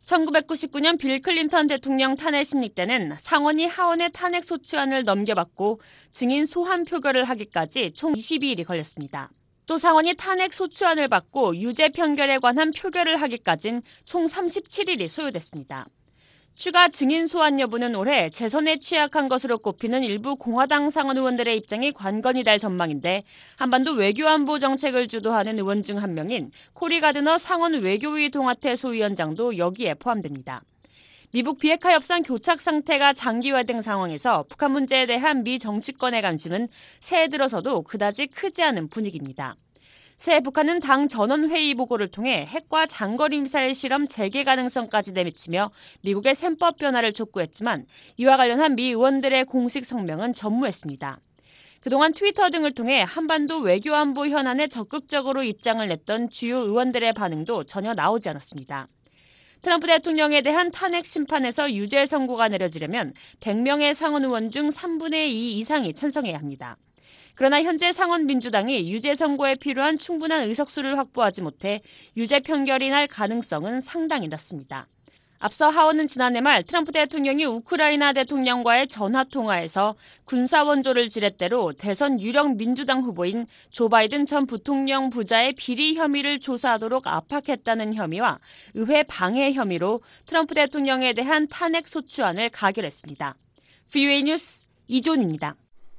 1999년 빌 클린턴 대통령 탄핵 심리 때는 상원이 하원의 탄핵 소추안을 넘겨받고 증인 소환 표결을 하기까지 총 22일이 걸렸습니다. 또 상원이 탄핵 소추안을 받고 유죄 판결에 관한 표결을 하기까지는 총 37일이 소요됐습니다. 추가 증인 소환 여부는 올해 재선에 취약한 것으로 꼽히는 일부 공화당 상원 의원들의 입장이 관건이 될 전망인데 한반도 외교안보 정책을 주도하는 의원 중 한 명인 코리 가드너 상원 외교위 동아태 소위원장도 여기에 포함됩니다. 미북 비핵화 협상 교착 상태가 장기화된 상황에서 북한 문제에 대한 미 정치권의 관심은 새해 들어서도 그다지 크지 않은 분위기입니다. 새해 북한은 당 전원회의 보고를 통해 핵과 장거리 미사일 실험 재개 가능성까지 내미치며 미국의 셈법 변화를 촉구했지만 이와 관련한 미 의원들의 공식 성명은 전무했습니다. 그동안 트위터 등을 통해 한반도 외교안보 현안에 적극적으로 입장을 냈던 주요 의원들의 반응도 전혀 나오지 않았습니다. 트럼프 대통령에 대한 탄핵 심판에서 유죄 선고가 내려지려면 100명의 상원 의원 중 3분의 2 이상이 찬성해야 합니다. 그러나 현재 상원 민주당이 유죄 선고에 필요한 충분한 의석수를 확보하지 못해 유죄 판결이 날 가능성은 상당히 낮습니다. 앞서 하원은 지난해 말 트럼프 대통령이 우크라이나 대통령과의 전화통화에서 군사원조를 지렛대로 대선 유력 민주당 후보인 조 바이든 전 부통령 부자의 비리 혐의를 조사하도록 압박했다는 혐의와 의회 방해 혐의로 트럼프 대통령에 대한 탄핵 소추안을 가결했습니다. VOA 뉴스 이존입니다.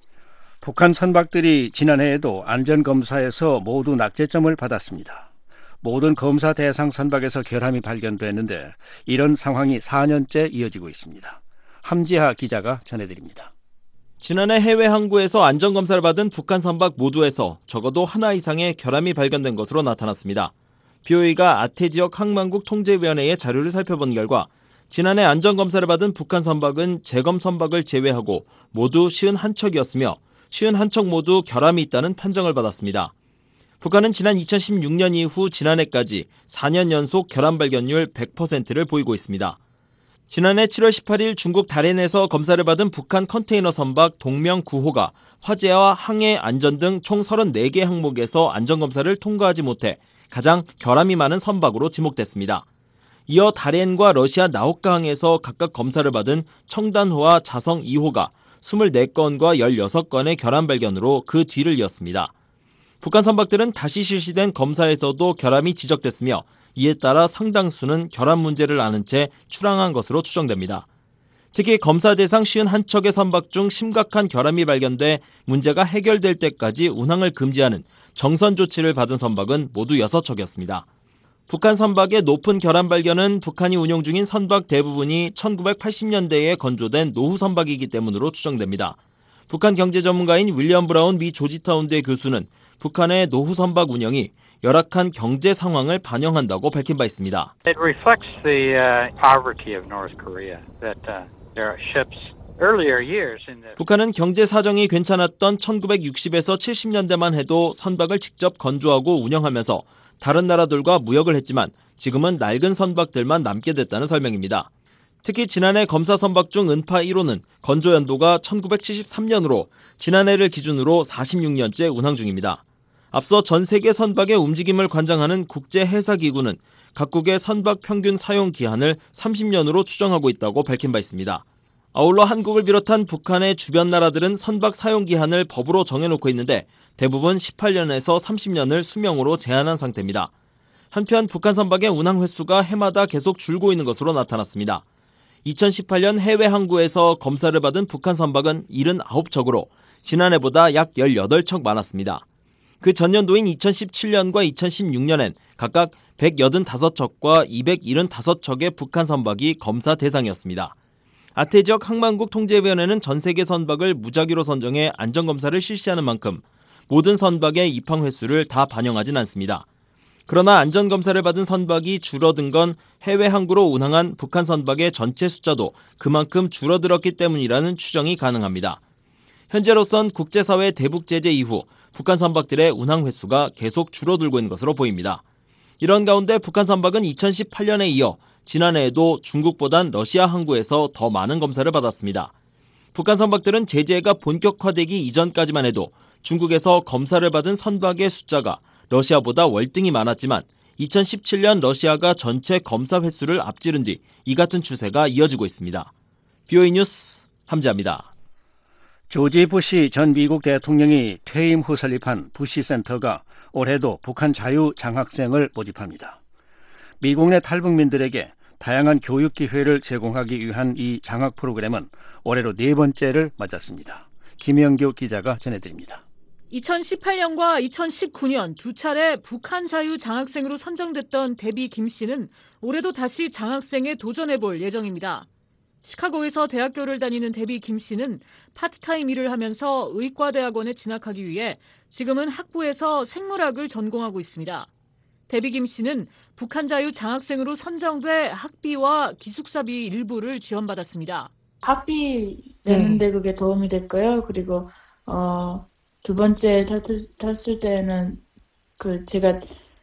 북한 선박들이 지난해에도 안전검사에서 모두 낙제점을 받았습니다. 모든 검사 대상 선박에서 결함이 발견됐는데 이런 상황이 4년째 이어지고 있습니다. 함지하 기자가 전해드립니다. 지난해 해외 항구에서 안전검사를 받은 북한 선박 모두에서 적어도 하나 이상의 결함이 발견된 것으로 나타났습니다. BOA가 아태 지역 항만국 통제위원회의 자료를 살펴본 결과 지난해 안전검사를 받은 북한 선박은 재검 선박을 제외하고 모두 51척이었으며 51척 모두 결함이 있다는 판정을 받았습니다. 북한은 지난 2016년 이후 지난해까지 4년 연속 결함 발견률 100%를 보이고 있습니다. 지난해 7월 18일 중국 다롄에서 검사를 받은 북한 컨테이너 선박 동명 9호가 화재와 항해 안전 등 총 34개 항목에서 안전검사를 통과하지 못해 가장 결함이 많은 선박으로 지목됐습니다. 이어 다롄과 러시아 나우카항에서 각각 검사를 받은 청단호와 자성 2호가 24건과 16건의 결함 발견으로 그 뒤를 이었습니다. 북한 선박들은 다시 실시된 검사에서도 결함이 지적됐으며 이에 따라 상당수는 결함 문제를 아는 채 출항한 것으로 추정됩니다. 특히 검사 대상 51척의 선박 중 심각한 결함이 발견돼 문제가 해결될 때까지 운항을 금지하는 정선 조치를 받은 선박은 모두 6척이었습니다. 북한 선박의 높은 결함 발견은 북한이 운용 중인 선박 대부분이 1980년대에 건조된 노후 선박이기 때문으로 추정됩니다. 북한 경제 전문가인 윌리엄 브라운 미 조지타운대 교수는 북한의 노후 선박 운영이 열악한 경제 상황을 반영한다고 밝힌 바 있습니다. It reflects the poverty of North Korea that their ships earlier years in the 북한은 경제 사정이 괜찮았던 1960에서 70년대만 해도 선박을 직접 건조하고 운영하면서 다른 나라들과 무역을 했지만 지금은 낡은 선박들만 남게 됐다는 설명입니다. 특히 지난해 검사 선박 중 은파 1호는 건조 연도가 1973년으로 지난해를 기준으로 46년째 운항 중입니다. 앞서 전 세계 선박의 움직임을 관장하는 국제해사기구는 각국의 선박 평균 사용 기한을 30년으로 추정하고 있다고 밝힌 바 있습니다. 아울러 한국을 비롯한 북한의 주변 나라들은 선박 사용 기한을 법으로 정해놓고 있는데 대부분 18년에서 30년을 수명으로 제한한 상태입니다. 한편 북한 선박의 운항 횟수가 해마다 계속 줄고 있는 것으로 나타났습니다. 2018년 해외 항구에서 검사를 받은 북한 선박은 79척으로 지난해보다 약 18척 많았습니다. 그 전년도인 2017년과 2016년엔 각각 185척과 275척의 북한 선박이 검사 대상이었습니다. 아태지역 항만국 통제위원회는 전 세계 선박을 무작위로 선정해 안전검사를 실시하는 만큼 모든 선박의 입항 횟수를 다 반영하진 않습니다. 그러나 안전검사를 받은 선박이 줄어든 건 해외 항구로 운항한 북한 선박의 전체 숫자도 그만큼 줄어들었기 때문이라는 추정이 가능합니다. 현재로선 국제사회 대북 제재 이후 북한 선박들의 운항 횟수가 계속 줄어들고 있는 것으로 보입니다. 이런 가운데 북한 선박은 2018년에 이어 지난해에도 중국보단 러시아 항구에서 더 많은 검사를 받았습니다. 북한 선박들은 제재가 본격화되기 이전까지만 해도 중국에서 검사를 받은 선박의 숫자가 러시아보다 월등히 많았지만 2017년 러시아가 전체 검사 횟수를 앞지른 뒤 이 같은 추세가 이어지고 있습니다. BOE 뉴스 함지아입니다. 조지 부시 전 미국 대통령이 퇴임 후 설립한 부시 센터가 올해도 북한 자유 장학생을 모집합니다. 미국 내 탈북민들에게 다양한 교육 기회를 제공하기 위한 이 장학 프로그램은 올해로 4번째를 맞았습니다. 김영규 기자가 전해드립니다. 2018년과 2019년 두 차례 북한 자유 장학생으로 선정됐던 데비 김 씨는 올해도 다시 장학생에 도전해볼 예정입니다. 시카고에서 대학교를 다니는 데비 김 씨는 파트타임 일을 하면서 의과대학원에 진학하기 위해 지금은 학부에서 생물학을 전공하고 있습니다. 데비 김 씨는 북한 자유 장학생으로 선정돼 학비와 기숙사비 일부를 지원받았습니다. 학비 내는데 그게 도움이 됐고요. 그리고 두 번째 탔을 때는 제가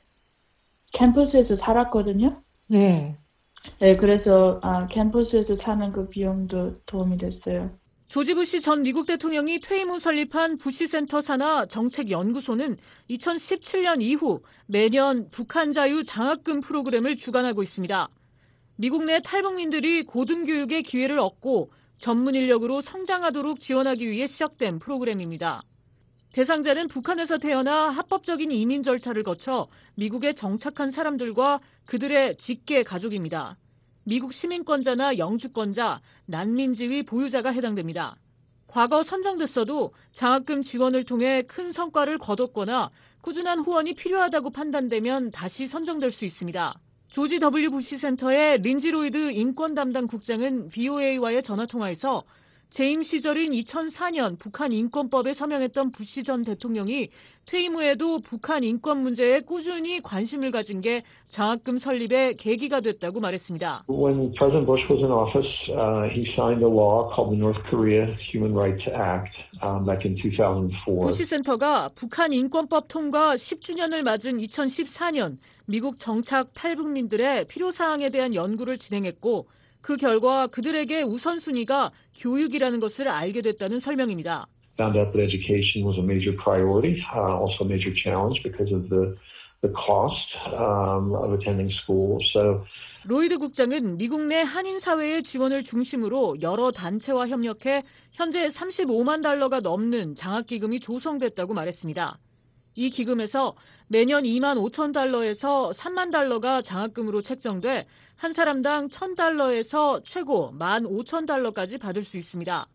캠퍼스에서 살았거든요. 네, 그래서 캠퍼스에서 사는 그 비용도 도움이 됐어요. 조지 부시 전 미국 대통령이 퇴임 후 설립한 부시 센터 산하 정책연구소는 2017년 이후 매년 북한 자유 장학금 프로그램을 주관하고 있습니다. 미국 내 탈북민들이 고등교육의 기회를 얻고 전문 인력으로 성장하도록 지원하기 위해 시작된 프로그램입니다. 대상자는 북한에서 태어나 합법적인 이민 절차를 거쳐 미국에 정착한 사람들과 그들의 직계 가족입니다. 미국 시민권자나 영주권자, 난민지위 보유자가 해당됩니다. 과거 선정됐어도 장학금 지원을 통해 큰 성과를 거뒀거나 꾸준한 후원이 필요하다고 판단되면 다시 선정될 수 있습니다. 조지 W. 부시 센터의 린지 로이드 인권 담당 국장은 VOA와의 전화통화에서 재임 시절인 2004년 북한 인권법에 서명했던 부시 전 대통령이 퇴임 후에도 북한 인권 문제에 꾸준히 관심을 가진 게 장학금 설립의 계기가 됐다고 말했습니다. When President Bush was in office, he signed a law called the North Korea Human Rights Act back in 2004. 부시 센터가 북한 인권법 통과 10주년을 맞은 2014년 미국 정착 탈북민들의 필요사항에 대한 연구를 진행했고 그 결과 그들에게 우선순위가 교육이라는 것을 알게 됐다는 설명입니다. Found out that education was a major priority, also a major challenge because of the cost of attending school. So 로이드 국장은 미국 내 한인 사회의 지원을 중심으로 여러 단체와 협력해 현재 35만 달러가 넘는 장학기금이 조성됐다고 말했습니다. 이 기금에서 매년 2만 5천 달러에서 3만 달러가 장학금으로 책정돼 한 사람당 1,000달러에서 최고 15,000달러까지 받을 수 있습니다.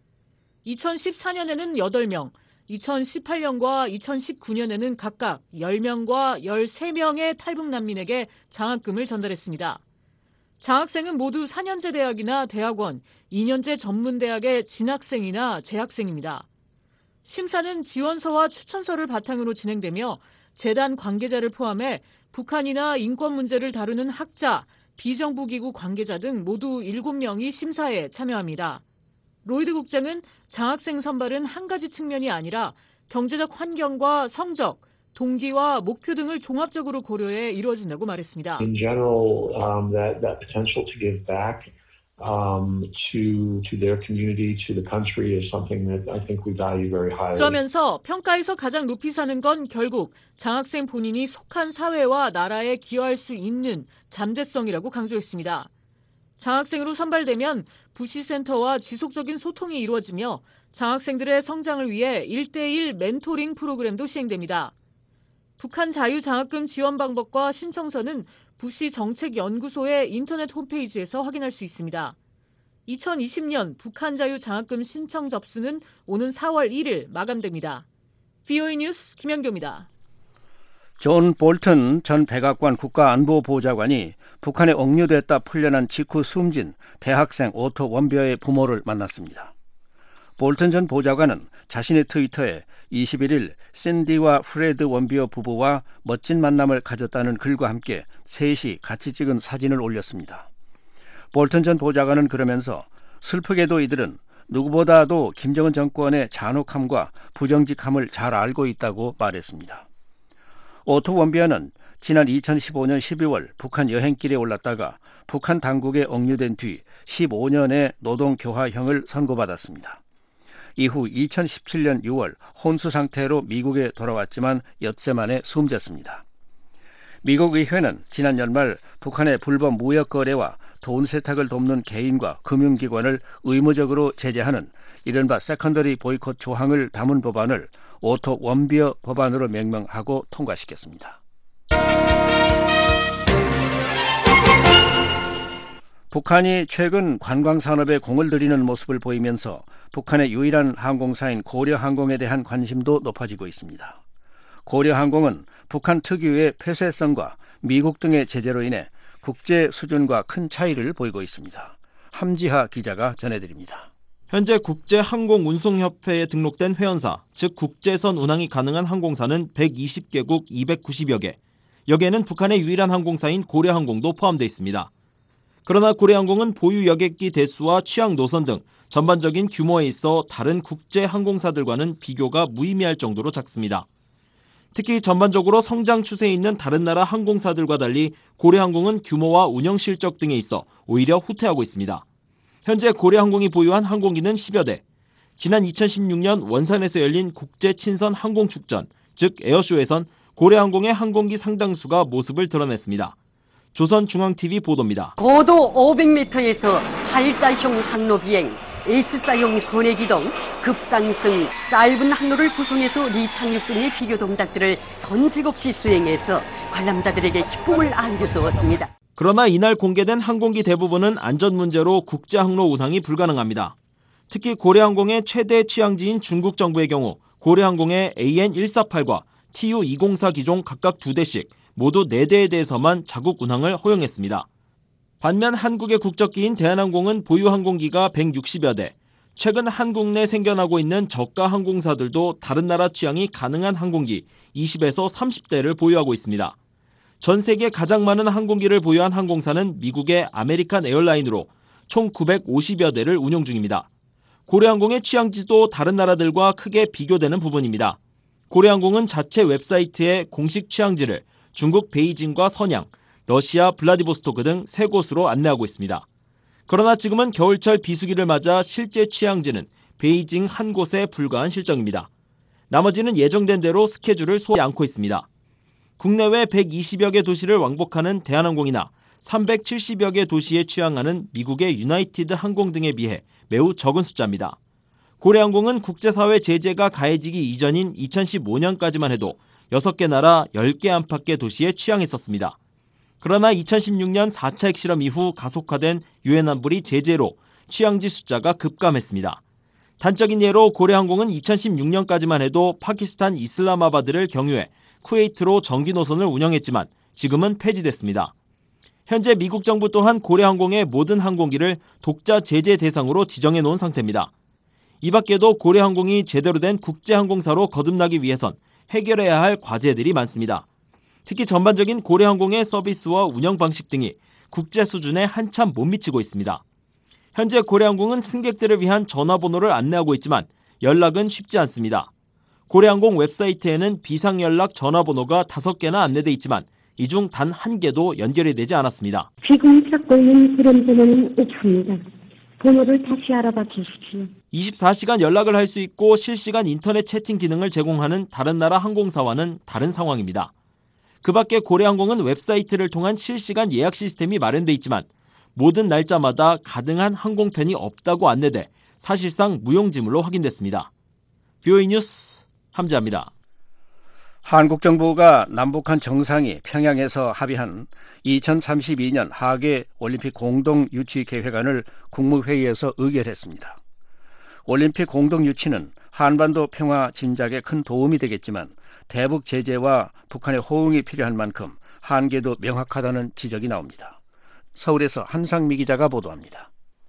2014년에는 8명, 2018년과 2019년에는 각각 10명과 13명의 탈북 난민에게 장학금을 전달했습니다. 장학생은 모두 4년제 대학이나 대학원, 2년제 전문대학의 진학생이나 재학생입니다. 심사는 지원서와 추천서를 바탕으로 진행되며 재단 관계자를 포함해 북한이나 인권 문제를 다루는 학자, 비정부기구 관계자 등 모두 7명이 심사에 참여합니다. 로이드 국장은 장학생 선발은 한 가지 측면이 아니라 경제적 환경과 성적, 동기와 목표 등을 종합적으로 고려해 이루어진다고 말했습니다. In general, that potential to give back to their community, to the country is something that I think we value very highly. 그러면서 평가에서 가장 높이 사는 건 결국 장학생 본인이 속한 사회와 나라에 기여할 수 있는 잠재성이라고 강조했습니다. 장학생으로 선발되면 부시센터와 지속적인 소통이 이루어지며 장학생들의 성장을 위해 1:1 멘토링 프로그램도 시행됩니다. 북한 자유장학금 지원 방법과 신청서는 부시 정책연구소의 인터넷 홈페이지에서 확인할 수 있습니다. 2020년 북한 자유장학금 신청 접수는 오는 4월 1일 마감됩니다. VOA 뉴스 김연교입니다. 존 볼튼 전 백악관 국가안보보좌관이 북한에 억류됐다 풀려난 직후 숨진 대학생 오토 원비어의 부모를 만났습니다. 볼튼 전 보좌관은 자신의 트위터에 21일 샌디와 프레드 원비어 부부와 멋진 만남을 가졌다는 글과 함께 셋이 같이 찍은 사진을 올렸습니다. 볼튼 전 보좌관은 그러면서 슬프게도 이들은 누구보다도 김정은 정권의 잔혹함과 부정직함을 잘 알고 있다고 말했습니다. 오토 원비어는 지난 2015년 12월 북한 여행길에 올랐다가 북한 당국에 억류된 뒤 15년의 노동교화형을 선고받았습니다. 이후 2017년 6월 혼수 상태로 미국에 돌아왔지만 엿새 만에 숨졌습니다. 미국 의회는 지난 연말 북한의 불법 무역 거래와 돈 세탁을 돕는 개인과 금융기관을 의무적으로 제재하는 이른바 세컨더리 보이콧 조항을 담은 법안을 오토 원비어 법안으로 명명하고 통과시켰습니다. 북한이 최근 관광산업에 공을 들이는 모습을 보이면서 북한의 유일한 항공사인 고려항공에 대한 관심도 높아지고 있습니다. 고려항공은 북한 특유의 폐쇄성과 미국 등의 제재로 인해 국제 수준과 큰 차이를 보이고 있습니다. 함지하 기자가 전해드립니다. 현재 국제항공운송협회에 등록된 회원사, 즉 국제선 운항이 가능한 항공사는 120개국 290여 개. 여기에는 북한의 유일한 항공사인 고려항공도 포함되어 있습니다. 그러나 고려항공은 보유 여객기 대수와 취항 노선 등 전반적인 규모에 있어 다른 국제 항공사들과는 비교가 무의미할 정도로 작습니다. 특히 전반적으로 성장 추세에 있는 다른 나라 항공사들과 달리 고려항공은 규모와 운영 실적 등에 있어 오히려 후퇴하고 있습니다. 현재 고려항공이 보유한 항공기는 10여 대. 지난 2016년 원산에서 열린 국제 친선 항공축전, 즉 에어쇼에선 고려항공의 항공기 상당수가 모습을 드러냈습니다. 조선중앙TV 보도입니다. 고도 500m에서 활자형 항로 비행, S자형 선회기동, 급상승, 짧은 항로를 구성해서 리착륙 등의 비교 동작들을 손색 없이 수행해서 관람자들에게 기쁨을 안겨주었습니다. 그러나 이날 공개된 항공기 대부분은 안전 문제로 국제 항로 운항이 불가능합니다. 특히 고려항공의 최대 취항지인 중국 정부의 경우 고려항공의 AN148과 TU204 기종 각각 2대씩 모두 4대에 대해서만 자국 운항을 허용했습니다. 반면 한국의 국적기인 대한항공은 보유 항공기가 160여 대, 최근 한국 내 생겨나고 있는 저가 항공사들도 다른 나라 취항이 가능한 항공기 20에서 30대를 보유하고 있습니다. 전 세계 가장 많은 항공기를 보유한 항공사는 미국의 아메리칸 에어라인으로 총 950여 대를 운용 중입니다. 고려항공의 취항지도 다른 나라들과 크게 비교되는 부분입니다. 고려항공은 자체 웹사이트에 공식 취항지를 중국 베이징과 선양, 러시아 블라디보스토크 등 3곳으로 안내하고 있습니다. 그러나 지금은 겨울철 비수기를 맞아 실제 취항지는 베이징 한 곳에 불과한 실정입니다. 나머지는 예정된 대로 스케줄을 소화하지 않고 있습니다. 국내외 120여 개 도시를 왕복하는 대한항공이나 370여 개 도시에 취항하는 미국의 유나이티드 항공 등에 비해 매우 적은 숫자입니다. 고려항공은 국제사회 제재가 가해지기 이전인 2015년까지만 해도 6개 나라 10개 안팎의 도시에 취항했었습니다. 그러나 2016년 4차 핵실험 이후 가속화된 유엔 안보리 제재로 취항지 숫자가 급감했습니다. 단적인 예로 고려항공은 2016년까지만 해도 파키스탄 이슬라마바드를 경유해 쿠웨이트로 정기 노선을 운영했지만 지금은 폐지됐습니다. 현재 미국 정부 또한 고려항공의 모든 항공기를 독자 제재 대상으로 지정해 놓은 상태입니다. 이 밖에도 고려항공이 제대로 된 국제항공사로 거듭나기 위해선 해결해야 할 과제들이 많습니다. 특히 전반적인 고려항공의 서비스와 운영 방식 등이 국제 수준에 한참 못 미치고 있습니다. 현재 고려항공은 승객들을 위한 전화번호를 안내하고 있지만 연락은 쉽지 않습니다. 고려항공 웹사이트에는 비상연락 전화번호가 5개나 안내돼 있지만 이 중 단 1개도 연결이 되지 않았습니다. 지금 찾고 있는 그런 번호는 없습니다. 번호를 다시 알아봐 주십시오. 24시간 연락을 할 수 있고 실시간 인터넷 채팅 기능을 제공하는 다른 나라 항공사와는 다른 상황입니다. 그 밖에 고려항공은 웹사이트를 통한 실시간 예약 시스템이 마련돼 있지만 모든 날짜마다 가능한 항공편이 없다고 안내돼 사실상 무용지물로 확인됐습니다. BOE 뉴스 함지아입니다. 한국 정부가 남북한 정상이 평양에서 합의한 2032년 하계 올림픽 공동 유치 계획안을 국무회의에서 의결했습니다. 올림픽 공동 유치는 한반도 평화 진작에 큰 도움이 되겠지만 대북 제재와 북한의 호응이 필요한 만큼 한계도 명확하다는 지적이 나옵니다. 서울에서 한상미 기자가 보도합니다.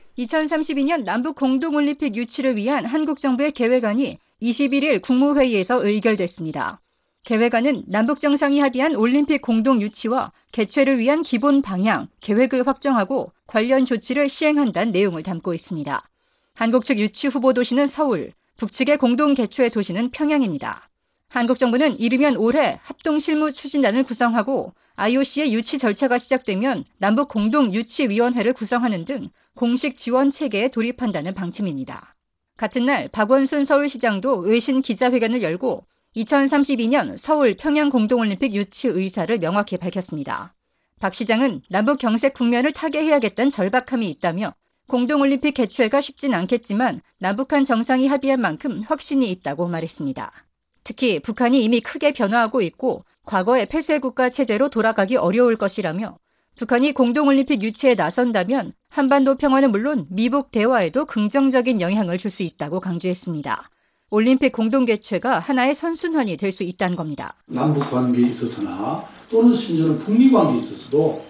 2032년 남북 공동올림픽 유치를 위한 한국 정부의 계획안이 21일 국무회의에서 의결됐습니다. 계획안은 남북 정상이 합의한 올림픽 공동 유치와 개최를 위한 기본 방향, 계획을 확정하고 관련 조치를 시행한다는 내용을 담고 있습니다. 한국 측 유치 후보 도시는 서울, 북측의 공동 개최 도시는 평양입니다. 한국 정부는 이르면 올해 합동실무 추진단을 구성하고 IOC의 유치 절차가 시작되면 남북 공동 유치위원회를 구성하는 등 공식 지원 체계에 돌입한다는 방침입니다. 같은 날 박원순 서울시장도 외신 기자회견을 열고 2032년 서울 평양 공동올림픽 유치 의사를 명확히 밝혔습니다. 박 시장은 남북 경색 국면을 타개해야겠다는 절박함이 있다며 공동올림픽 개최가 쉽진 않겠지만 남북한 정상이 합의한 만큼 확신이 있다고 말했습니다. 특히 북한이 이미 크게 변화하고 있고 과거의 폐쇄국가 체제로 돌아가기 어려울 것이라며 북한이 공동올림픽 유치에 나선다면 한반도 평화는 물론 미북 대화에도 긍정적인 영향을 줄 수 있다고 강조했습니다. 올림픽 공동 개최가 하나의 선순환이 될 수 있다는 겁니다. 남북 관계에 있어서나 또는 심지어는 북미 관계에 있어서도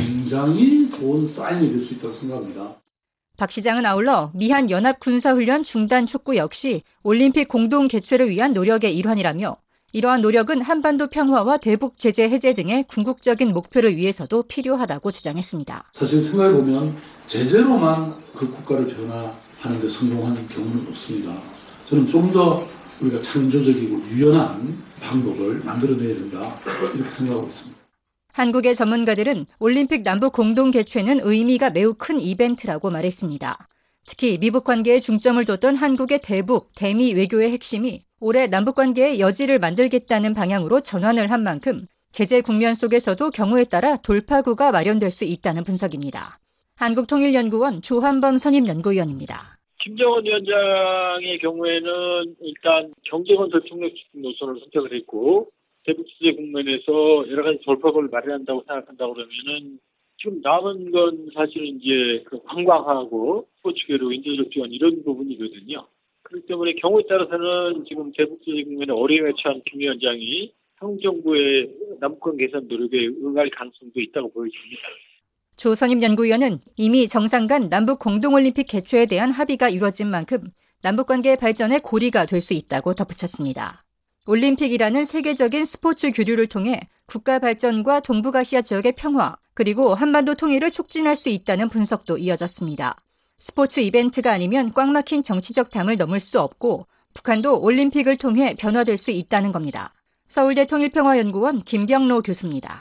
굉장히 좋은 사인이 될 수 있다고 생각합니다. 박 시장은 아울러 미한 연합 군사훈련 중단 촉구 역시 올림픽 공동 개최를 위한 노력의 일환이라며 이러한 노력은 한반도 평화와 대북 제재 해제 등의 궁극적인 목표를 위해서도 필요하다고 주장했습니다. 사실 생각해보면 제재로만 그 국가를 변화하는 데 성공한 경우는 없습니다. 저는 좀 더 우리가 창조적이고 유연한 방법을 만들어내야 된다 이렇게 생각하고 있습니다. 한국의 전문가들은 올림픽 남북 공동 개최는 의미가 매우 큰 이벤트라고 말했습니다. 특히 미북 관계에 중점을 뒀던 한국의 대북, 대미 외교의 핵심이 올해 남북 관계의 여지를 만들겠다는 방향으로 전환을 한 만큼 제재 국면 속에서도 경우에 따라 돌파구가 마련될 수 있다는 분석입니다. 한국통일연구원 조한범 선임연구위원입니다. 김정은 위원장의 경우에는 일단 경제권 대통령 노선을 선택을 했고 대북 제재 국면에서 여러 가지 돌파구를 마련한다고 생각한다고 그러면은 지금 남은 건 사실은 이제 그 관광하고 스포츠계로 인도적 지원 이런 부분이거든요. 그렇기 때문에 경우에 따라서는 지금 대북 제재 국면에 어려움에 처한 김 위원장이 한국 정부의 남북한 개선 노력에 응할 가능성도 있다고 보여집니다. 조선임 연구위원은 이미 정상 간 남북 공동올림픽 개최에 대한 합의가 이루어진 만큼 남북관계의 발전에 고리가 될 수 있다고 덧붙였습니다. 올림픽이라는 세계적인 스포츠 교류를 통해 국가 발전과 동북아시아 지역의 평화 그리고 한반도 통일을 촉진할 수 있다는 분석도 이어졌습니다. 스포츠 이벤트가 아니면 꽉 막힌 정치적 담을 넘을 수 없고 북한도 올림픽을 통해 변화될 수 있다는 겁니다. 서울대 통일평화연구원 김병로 교수입니다.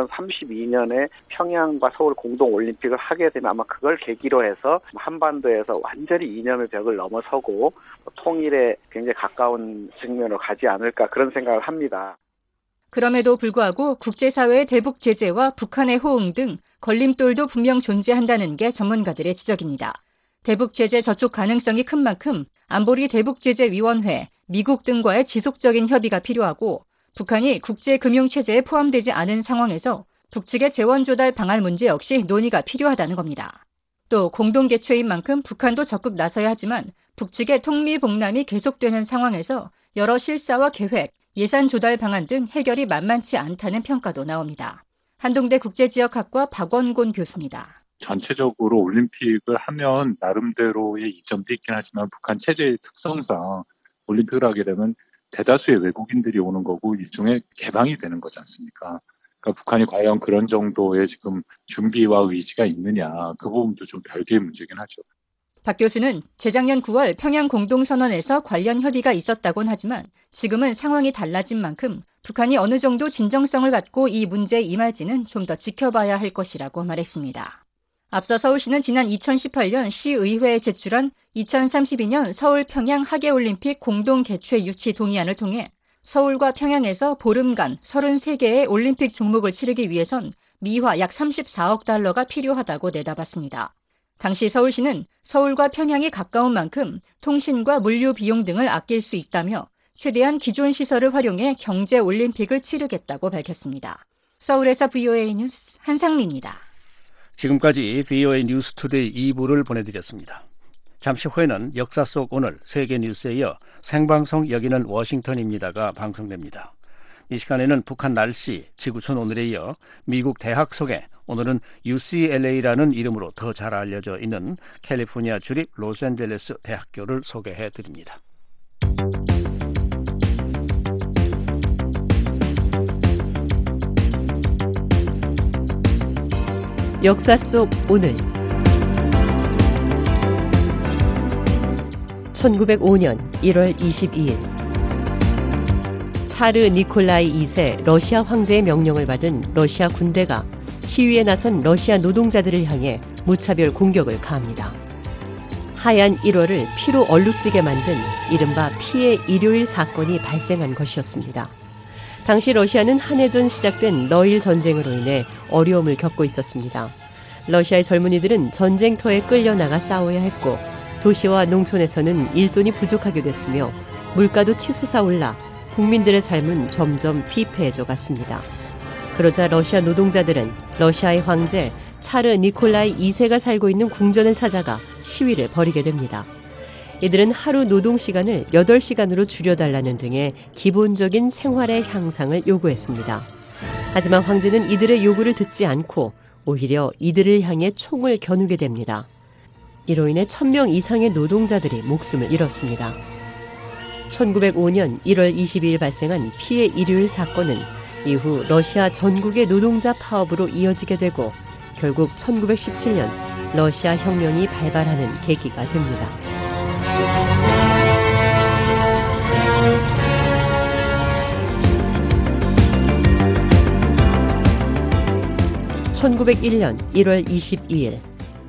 2032년에 평양과 서울 공동올림픽을 하게 되면 아마 그걸 계기로 해서 한반도에서 완전히 이념의 벽을 넘어서고 통일에 굉장히 가까운 측면으로 가지 않을까 그런 생각을 합니다. 그럼에도 불구하고 국제사회의 대북 제재와 북한의 호응 등 걸림돌도 분명 존재한다는 게 전문가들의 지적입니다. 대북 제재 저촉 가능성이 큰 만큼 안보리 대북제재위원회, 미국 등과의 지속적인 협의가 필요하고 북한이 국제금융체제에 포함되지 않은 상황에서 북측의 재원 조달 방안 문제 역시 논의가 필요하다는 겁니다. 또 공동 개최인 만큼 북한도 적극 나서야 하지만 북측의 통미봉남이 계속되는 상황에서 여러 실사와 계획, 예산 조달 방안 등 해결이 만만치 않다는 평가도 나옵니다. 한동대 국제지역학과 박원곤 교수입니다. 전체적으로 올림픽을 하면 나름대로의 이점도 있긴 하지만 북한 체제의 특성상 올림픽을 하게 되면 대다수의 외국인들이 오는 거고 일종의 개방이 되는 거지 않습니까? 그러니까 북한이 과연 그런 정도의 지금 준비와 의지가 있느냐, 그 부분도 좀 별개의 문제긴 하죠. 박 교수는 재작년 9월 평양 공동선언에서 관련 협의가 있었다곤 하지만 지금은 상황이 달라진 만큼 북한이 어느 정도 진정성을 갖고 이 문제에 임할지는 좀 더 지켜봐야 할 것이라고 말했습니다. 앞서 서울시는 지난 2018년 시의회에 제출한 2032년 서울 평양 하계올림픽 공동 개최 유치 동의안을 통해 서울과 평양에서 보름간 33개의 올림픽 종목을 치르기 위해선 미화 약 34억 달러가 필요하다고 내다봤습니다. 당시 서울시는 서울과 평양이 가까운 만큼 통신과 물류 비용 등을 아낄 수 있다며 최대한 기존 시설을 활용해 경제올림픽을 치르겠다고 밝혔습니다. 서울에서 VOA 뉴스 한상미입니다. 지금까지 VOA 뉴스투데이 2부를 보내드렸습니다. 잠시 후에는 역사 속 오늘 세계 뉴스에 이어 생방송 여기는 워싱턴입니다가 방송됩니다. 이 시간에는 북한 날씨, 지구촌 오늘에 이어 미국 대학 속에 오늘은 UCLA라는 이름으로 더 잘 알려져 있는 캘리포니아 주립 로스앤젤레스 대학교를 소개해 드립니다. 역사 속 오늘 1905년 1월 22일 차르 니콜라이 2세 러시아 황제의 명령을 받은 러시아 군대가 시위에 나선 러시아 노동자들을 향해 무차별 공격을 가합니다. 하얀 1월을 피로 얼룩지게 만든 이른바 피의 일요일 사건이 발생한 것이었습니다. 당시 러시아는 한 해 전 시작된 러일 전쟁으로 인해 어려움을 겪고 있었습니다. 러시아의 젊은이들은 전쟁터에 끌려나가 싸워야 했고 도시와 농촌에서는 일손이 부족하게 됐으며 물가도 치솟아 올라 국민들의 삶은 점점 피폐해져 갔습니다. 그러자 러시아 노동자들은 러시아의 황제 차르 니콜라이 2세가 살고 있는 궁전을 찾아가 시위를 벌이게 됩니다. 이들은 하루 노동 시간을 8시간으로 줄여달라는 등의 기본적인 생활의 향상을 요구했습니다. 하지만 황제는 이들의 요구를 듣지 않고 오히려 이들을 향해 총을 겨누게 됩니다. 이로 인해 1000명 이상의 노동자들이 목숨을 잃었습니다. 1905년 1월 22일 발생한 피의 일요일 사건은 이후 러시아 전국의 노동자 파업으로 이어지게 되고 결국 1917년 러시아 혁명이 발발하는 계기가 됩니다. (1901년 1월 22일)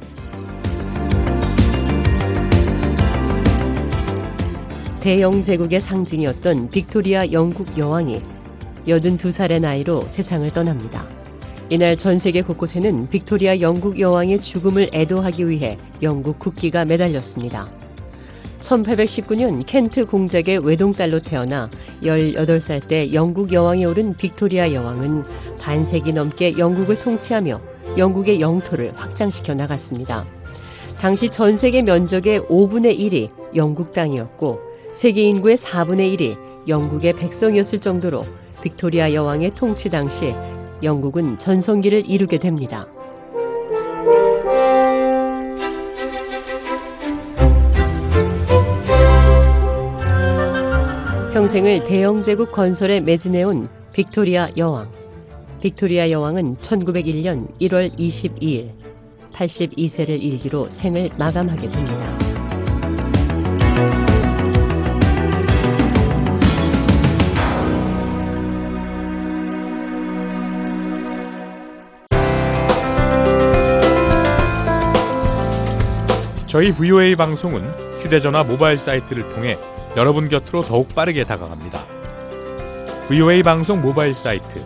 대영 제국의 상징이었던 빅토리아 영국 여왕이 82살의 나이로 세상을 떠납니다. 이날 전 세계 곳곳에는 빅토리아 영국 여왕의 죽음을 애도하기 위해 영국 국기가 매달렸습니다. 1819년 켄트 공작의 외동딸로 태어나 18살 때 영국 여왕에 오른 빅토리아 여왕은 반세기 넘게 영국을 통치하며 영국의 영토를 확장시켜 나갔습니다. 당시 전 세계 면적의 5분의 1이 영국 땅이었고 세계 인구의 4분의 1이 영국의 백성이었을 정도로 빅토리아 여왕의 통치 당시 영국은 전성기를 이루게 됩니다. 평생을 대영 제국 건설에 매진해온 빅토리아 여왕. 빅토리아 여왕은 1901년 1월 22일 82세를 일기로 생을 마감하게 됩니다. 저희 VOA 방송은 휴대전화 모바일 사이트를 통해 여러분 곁으로 더욱 빠르게 다가갑니다. VOA 방송 모바일 사이트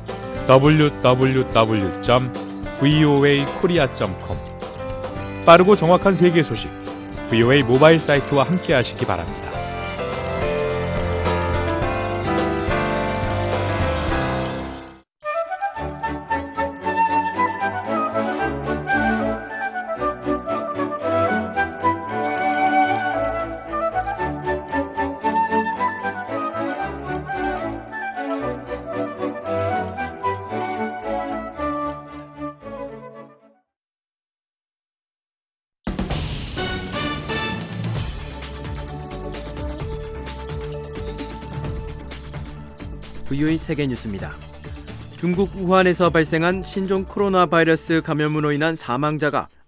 www.voakorea.com 빠르고 정확한 세계 소식 VOA 모바일 사이트와 함께 하시기 바랍니다. VOA 세계뉴스입니다. 중국 우한에서 발생한 신종 코로나 바이러스 감염으로 인한 사망자가